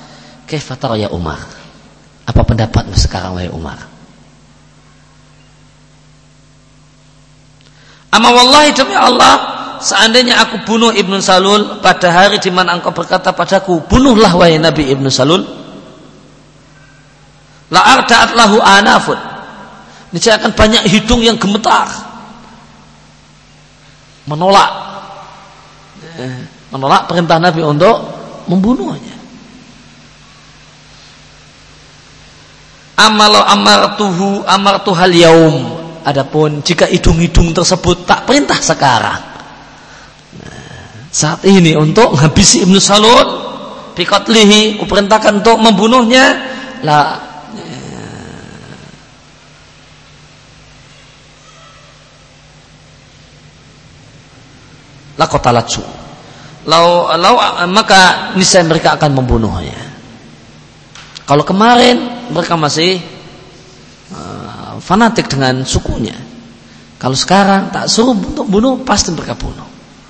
Kaifa tara ya Umar? Apa pendapatmu sekarang wahai Umar? Amma wallahi demi Allah, seandainya aku bunuh Ibnu Salul pada hari di mana engkau berkata padaku, bunuhlah wahai Nabi Ibnu Salul, la arda'at lahu anafun. Niscaya akan banyak hidung yang gemetar menolak menolak perintah Nabi untuk membunuhnya. Amalo amartuhu amartuhal yaum. Adapun jika hidung-hidung tersebut tak perintah sekarang, nah, saat ini untuk menghabisi Ibnu Salul, biqatlihi, kuperintahkan untuk membunuhnya, la lakotalatsu, lau lau maka niscaya mereka akan membunuhnya. Kalau kemarin mereka masih uh, fanatik dengan sukunya, kalau sekarang tak suruh untuk bunuh, pasti mereka bunuh.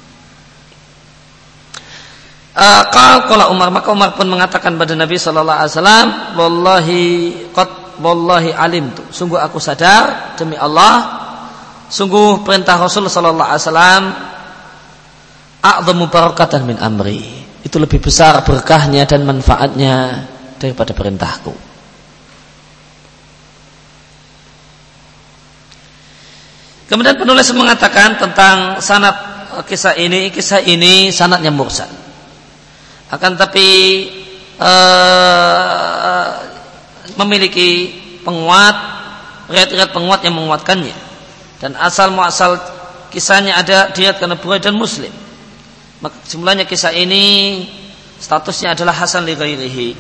Uh, Qala Umar, maka Umar pun mengatakan pada Nabi Sallallahu Alaihi Wasallam, wallahi qad wallahi alimtu, sungguh aku sadar demi Allah, sungguh perintah Rasul Sallallahu Alaihi Wasallam a'dhamu barakatan min amri, itu lebih besar berkahnya dan manfaatnya daripada perintahku. Kemudian penulis mengatakan tentang sanad kisah ini, kisah ini sanadnya mursal. Akan tapi uh, memiliki penguat, riwayat-riwayat penguat yang menguatkannya. Dan asal muasal kisahnya ada diriwayatkan Bukhari dan Muslim. Maka kesimpulannya kisah ini statusnya adalah hasan li ghairihi.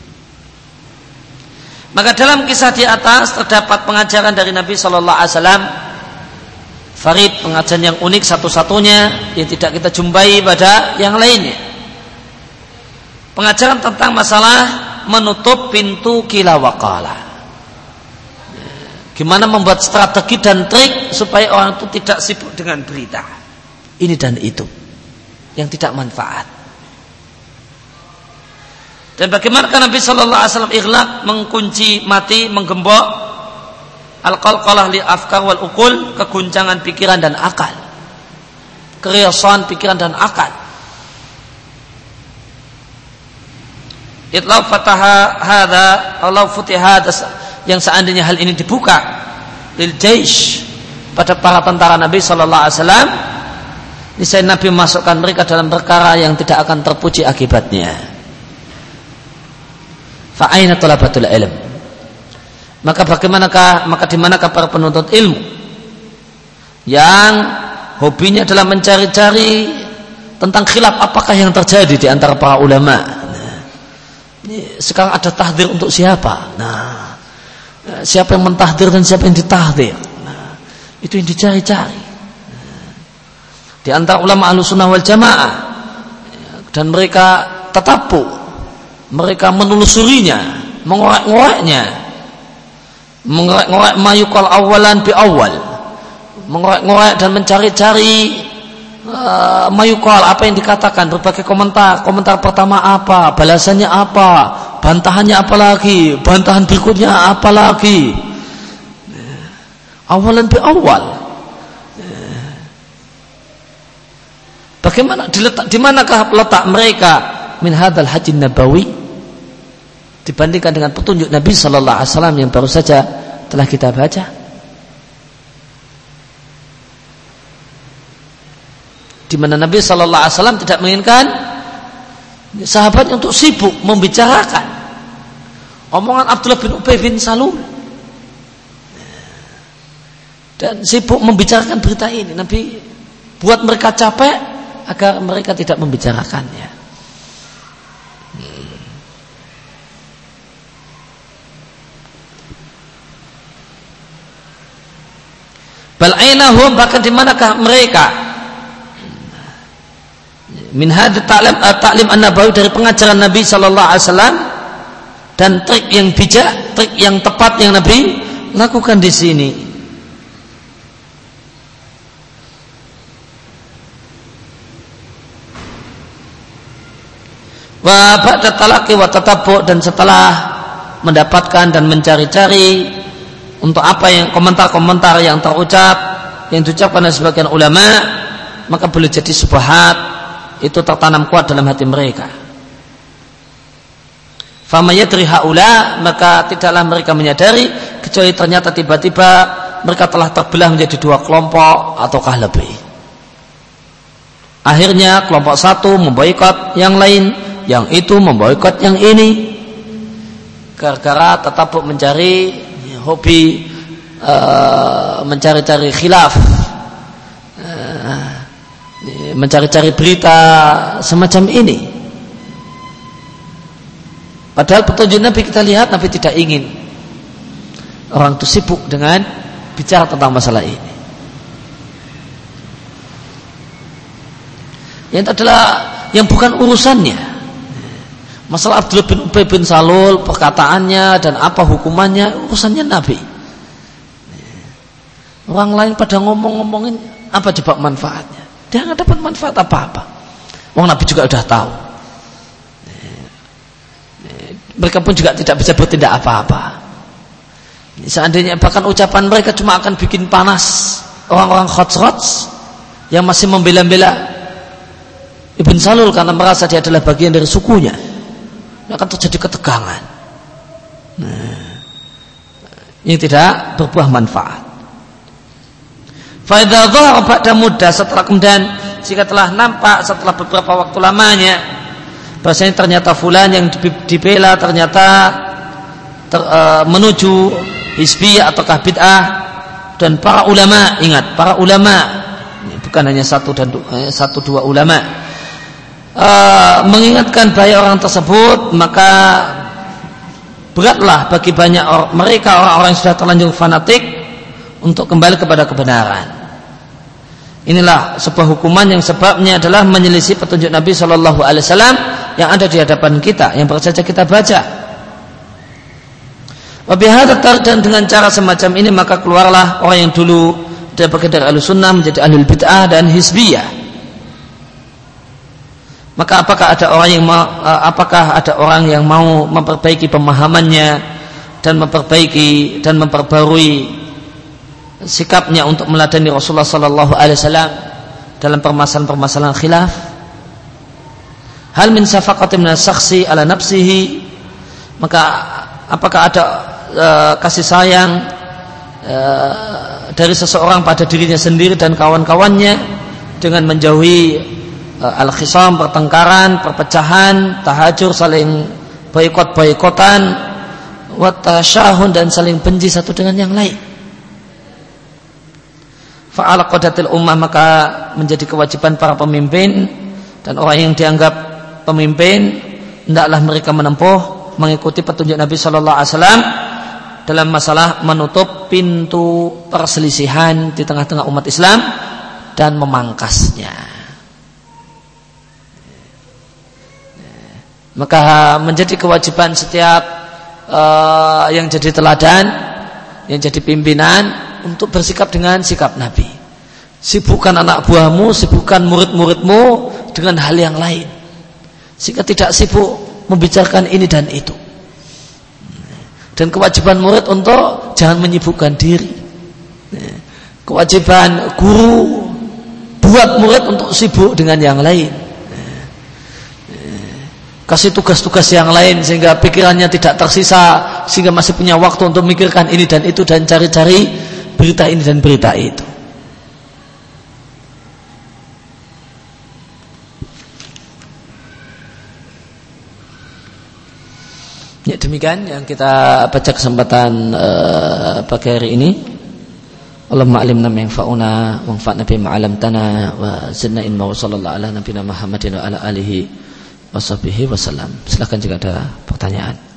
Maka dalam kisah di atas terdapat pengajaran dari Nabi Sallallahu Alaihi Wasallam, farid, pengajaran yang unik satu-satunya yang tidak kita jumpai pada yang lainnya. Pengajaran tentang masalah menutup pintu kila waqala. Gimana membuat strategi dan trik supaya orang itu tidak sibuk dengan berita ini dan itu yang tidak manfaat. Dan bagaimana Nabi Sallallahu Alaihi Wasallam ighlaq, mengunci mati, menggembok al-qalqalah li afkar wal uqul, keguncangan pikiran dan akal, keriasan pikiran dan akal. Itlau fataha hadza Allah futiha, yang seandainya hal ini dibuka lil jaish, pada para tentara Nabi Sallallahu Alaihi Wasallam, niscaya Nabi memasukkan mereka dalam perkara yang tidak akan terpuji akibatnya. Fa aina talabatul ilm, maka bagaimanakah maka di manakah para penuntut ilmu yang hobinya adalah mencari-cari tentang khilaf apakah yang terjadi di antara para ulama. Nah, ini sekarang ada tahdzir untuk siapa? Nah, siapa yang mentahdzir dan siapa yang ditahdzir? Nah, itu yang dicari-cari. Nah, di antara ulama Ahlussunnah wal Jamaah, dan mereka tatapu, mereka menelusurinya, mengorek-ngoreknya, mengorek-ngorek mayukal awalan bi awal, mengorek-ngorek dan mencari-cari uh, mayukal, apa yang dikatakan, berbagai komentar. Komentar pertama apa, balasannya apa, bantahannya apa lagi, bantahan berikutnya apa lagi, awalan bi awal. Bagaimana diletak, di manakah letak mereka min hadzal haji nabawi dibandingkan dengan petunjuk Nabi Sallallahu Alaihi Wasallam yang baru saja telah kita baca? Di mana Nabi Sallallahu Alaihi Wasallam tidak menginginkan sahabatnya untuk sibuk membicarakan omongan Abdullah bin Ubay bin Salul dan sibuk membicarakan berita ini. Nabi buat mereka capek agar mereka tidak membicarakannya. Bal ainahum, bahkan di manakah mereka min hadz ta'lim at-ta'lim an-nabawi, dari pengajaran Nabi Sallallahu Alaihi Wasallam dan trik yang bijak, trik yang tepat yang Nabi lakukan di sini. Wa ba'da talaqi wa tatabbu, dan setelah mendapatkan dan mencari-cari untuk apa yang komentar-komentar yang terucap yang diucapkan oleh sebagian ulama, maka boleh jadi syubhat itu tertanam kuat dalam hati mereka. Fama yadri haula, maka tidaklah mereka menyadari kecuali ternyata tiba-tiba mereka telah terbelah menjadi dua kelompok ataukah lebih. Akhirnya kelompok satu memboikot yang lain, yang itu memboikot yang ini, gara-gara tetap mencari hobi uh, mencari-cari khilaf, uh, mencari-cari berita semacam ini. Padahal petunjuk Nabi kita lihat, Nabi tidak ingin orang itu sibuk dengan bicara tentang masalah ini. Yang adalah yang bukan urusannya. Masalah Abdullah bin Ubay bin Salul, perkataannya dan apa hukumannya, urusannya Nabi. Orang lain pada ngomong-ngomongin apa coba manfaatnya? Dia nggak dapat manfaat apa-apa. Orang Nabi juga udah tahu. Mereka pun juga tidak bisa bertindak apa-apa. Seandainya bahkan ucapan mereka cuma akan bikin panas orang-orang khots-khots yang masih membela-bela Ibn Salul karena merasa dia adalah bagian dari sukunya, akan terjadi ketegangan. Nah, ini tidak berbuah manfaat. Fa idza dhahara ba'da muddah, setelah kemudian jika telah nampak setelah beberapa waktu lamanya bahasanya ternyata fulan yang dibela ternyata ter, uh, menuju hizbiyah ataukah bid'ah, dan para ulama, ingat para ulama bukan hanya satu dan dua, satu dua ulama uh, mengingatkan bahaya orang tersebut, maka beratlah bagi banyak or, mereka orang-orang yang sudah terlanjur fanatik untuk kembali kepada kebenaran. Inilah sebuah hukuman yang sebabnya adalah menyelisih petunjuk Nabi Shallallahu Alaihi Wasallam yang ada di hadapan kita, yang baru saja kita baca. Wabihada, dan dengan cara semacam ini maka keluarlah orang yang dulu dari bagian dari Ahlussunnah menjadi ahlul bid'ah dan hizbiyah. Maka apakah ada orang yang mau, apakah ada orang yang mau memperbaiki pemahamannya dan memperbaiki dan memperbarui sikapnya untuk meladani Rasulullah Sallallahu Alaihi Wasallam dalam permasalahan-permasalahan khilaf? Hal min safaqatin min saksi ala nafsihi, maka apakah ada uh, kasih sayang uh, dari seseorang pada dirinya sendiri dan kawan-kawannya dengan menjauhi uh, al-khisam, pertengkaran, perpecahan, tahajur, saling boikot-boikotan, wa tasyahun, dan saling benci satu dengan yang lain. Fa'ala qadatil ummah, maka menjadi kewajiban para pemimpin dan orang yang dianggap pemimpin, hendaklah mereka menempuh mengikuti petunjuk Nabi Sallallahu Alaihi Wasallam dalam masalah menutup pintu perselisihan di tengah-tengah umat Islam dan memangkasnya. Maka menjadi kewajiban setiap uh, yang jadi teladan, yang jadi pimpinan, untuk bersikap dengan sikap Nabi. Sibukkan anak buahmu, sibukkan murid-muridmu dengan hal yang lain, sehingga tidak sibuk membicarakan ini dan itu. Dan kewajiban murid untuk jangan menyibukkan diri. Kewajiban guru buat murid untuk sibuk dengan yang lain. Kasih tugas-tugas yang lain sehingga pikirannya tidak tersisa, sehingga masih punya waktu untuk memikirkan ini dan itu dan cari-cari berita ini dan berita itu. Ya, demikian yang kita baca kesempatan uh, pagi hari ini. Allahumma alimna ma yanfa'una wanfa'na bima 'allamtana wa zidna ilma, wa sallallahu ala nabiyina Muhammadin wa ala alihi washabbihi wasallam. Silakan jika ada pertanyaan.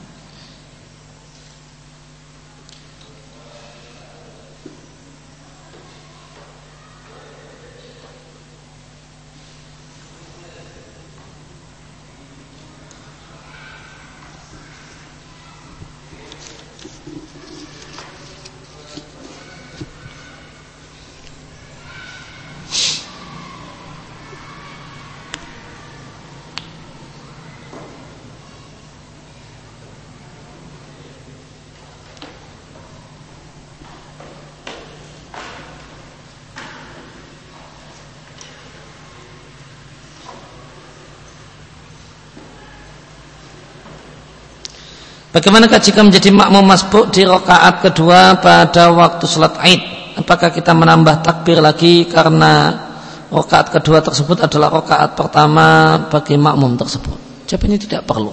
Bagaimanakah jika menjadi makmum masbuk di rakaat kedua pada waktu salat Id? Apakah kita menambah takbir lagi karena rakaat kedua tersebut adalah rakaat pertama bagi makmum tersebut? Jawabannya tidak perlu.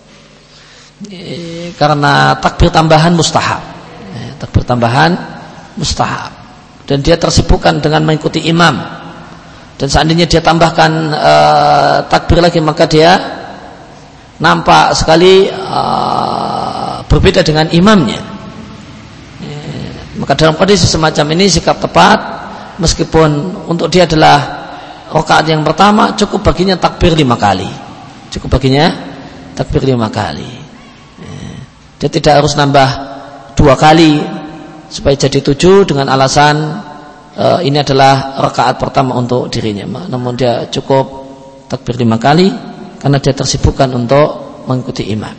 E, karena takbir tambahan mustahab. E, takbir tambahan mustahab. Dan dia tersibukkan dengan mengikuti imam. Dan seandainya dia tambahkan e, takbir lagi, maka dia nampak sekali uh, berbeda dengan imamnya. E, maka dalam kondisi semacam ini sikap tepat, meskipun untuk dia adalah rakaat yang pertama, cukup baginya takbir lima kali. Cukup baginya takbir lima kali. E, dia tidak harus nambah dua kali supaya jadi tujuh dengan alasan uh, ini adalah rakaat pertama untuk dirinya. Namun dia cukup takbir lima kali karena dia tersibukkan untuk mengikuti imam.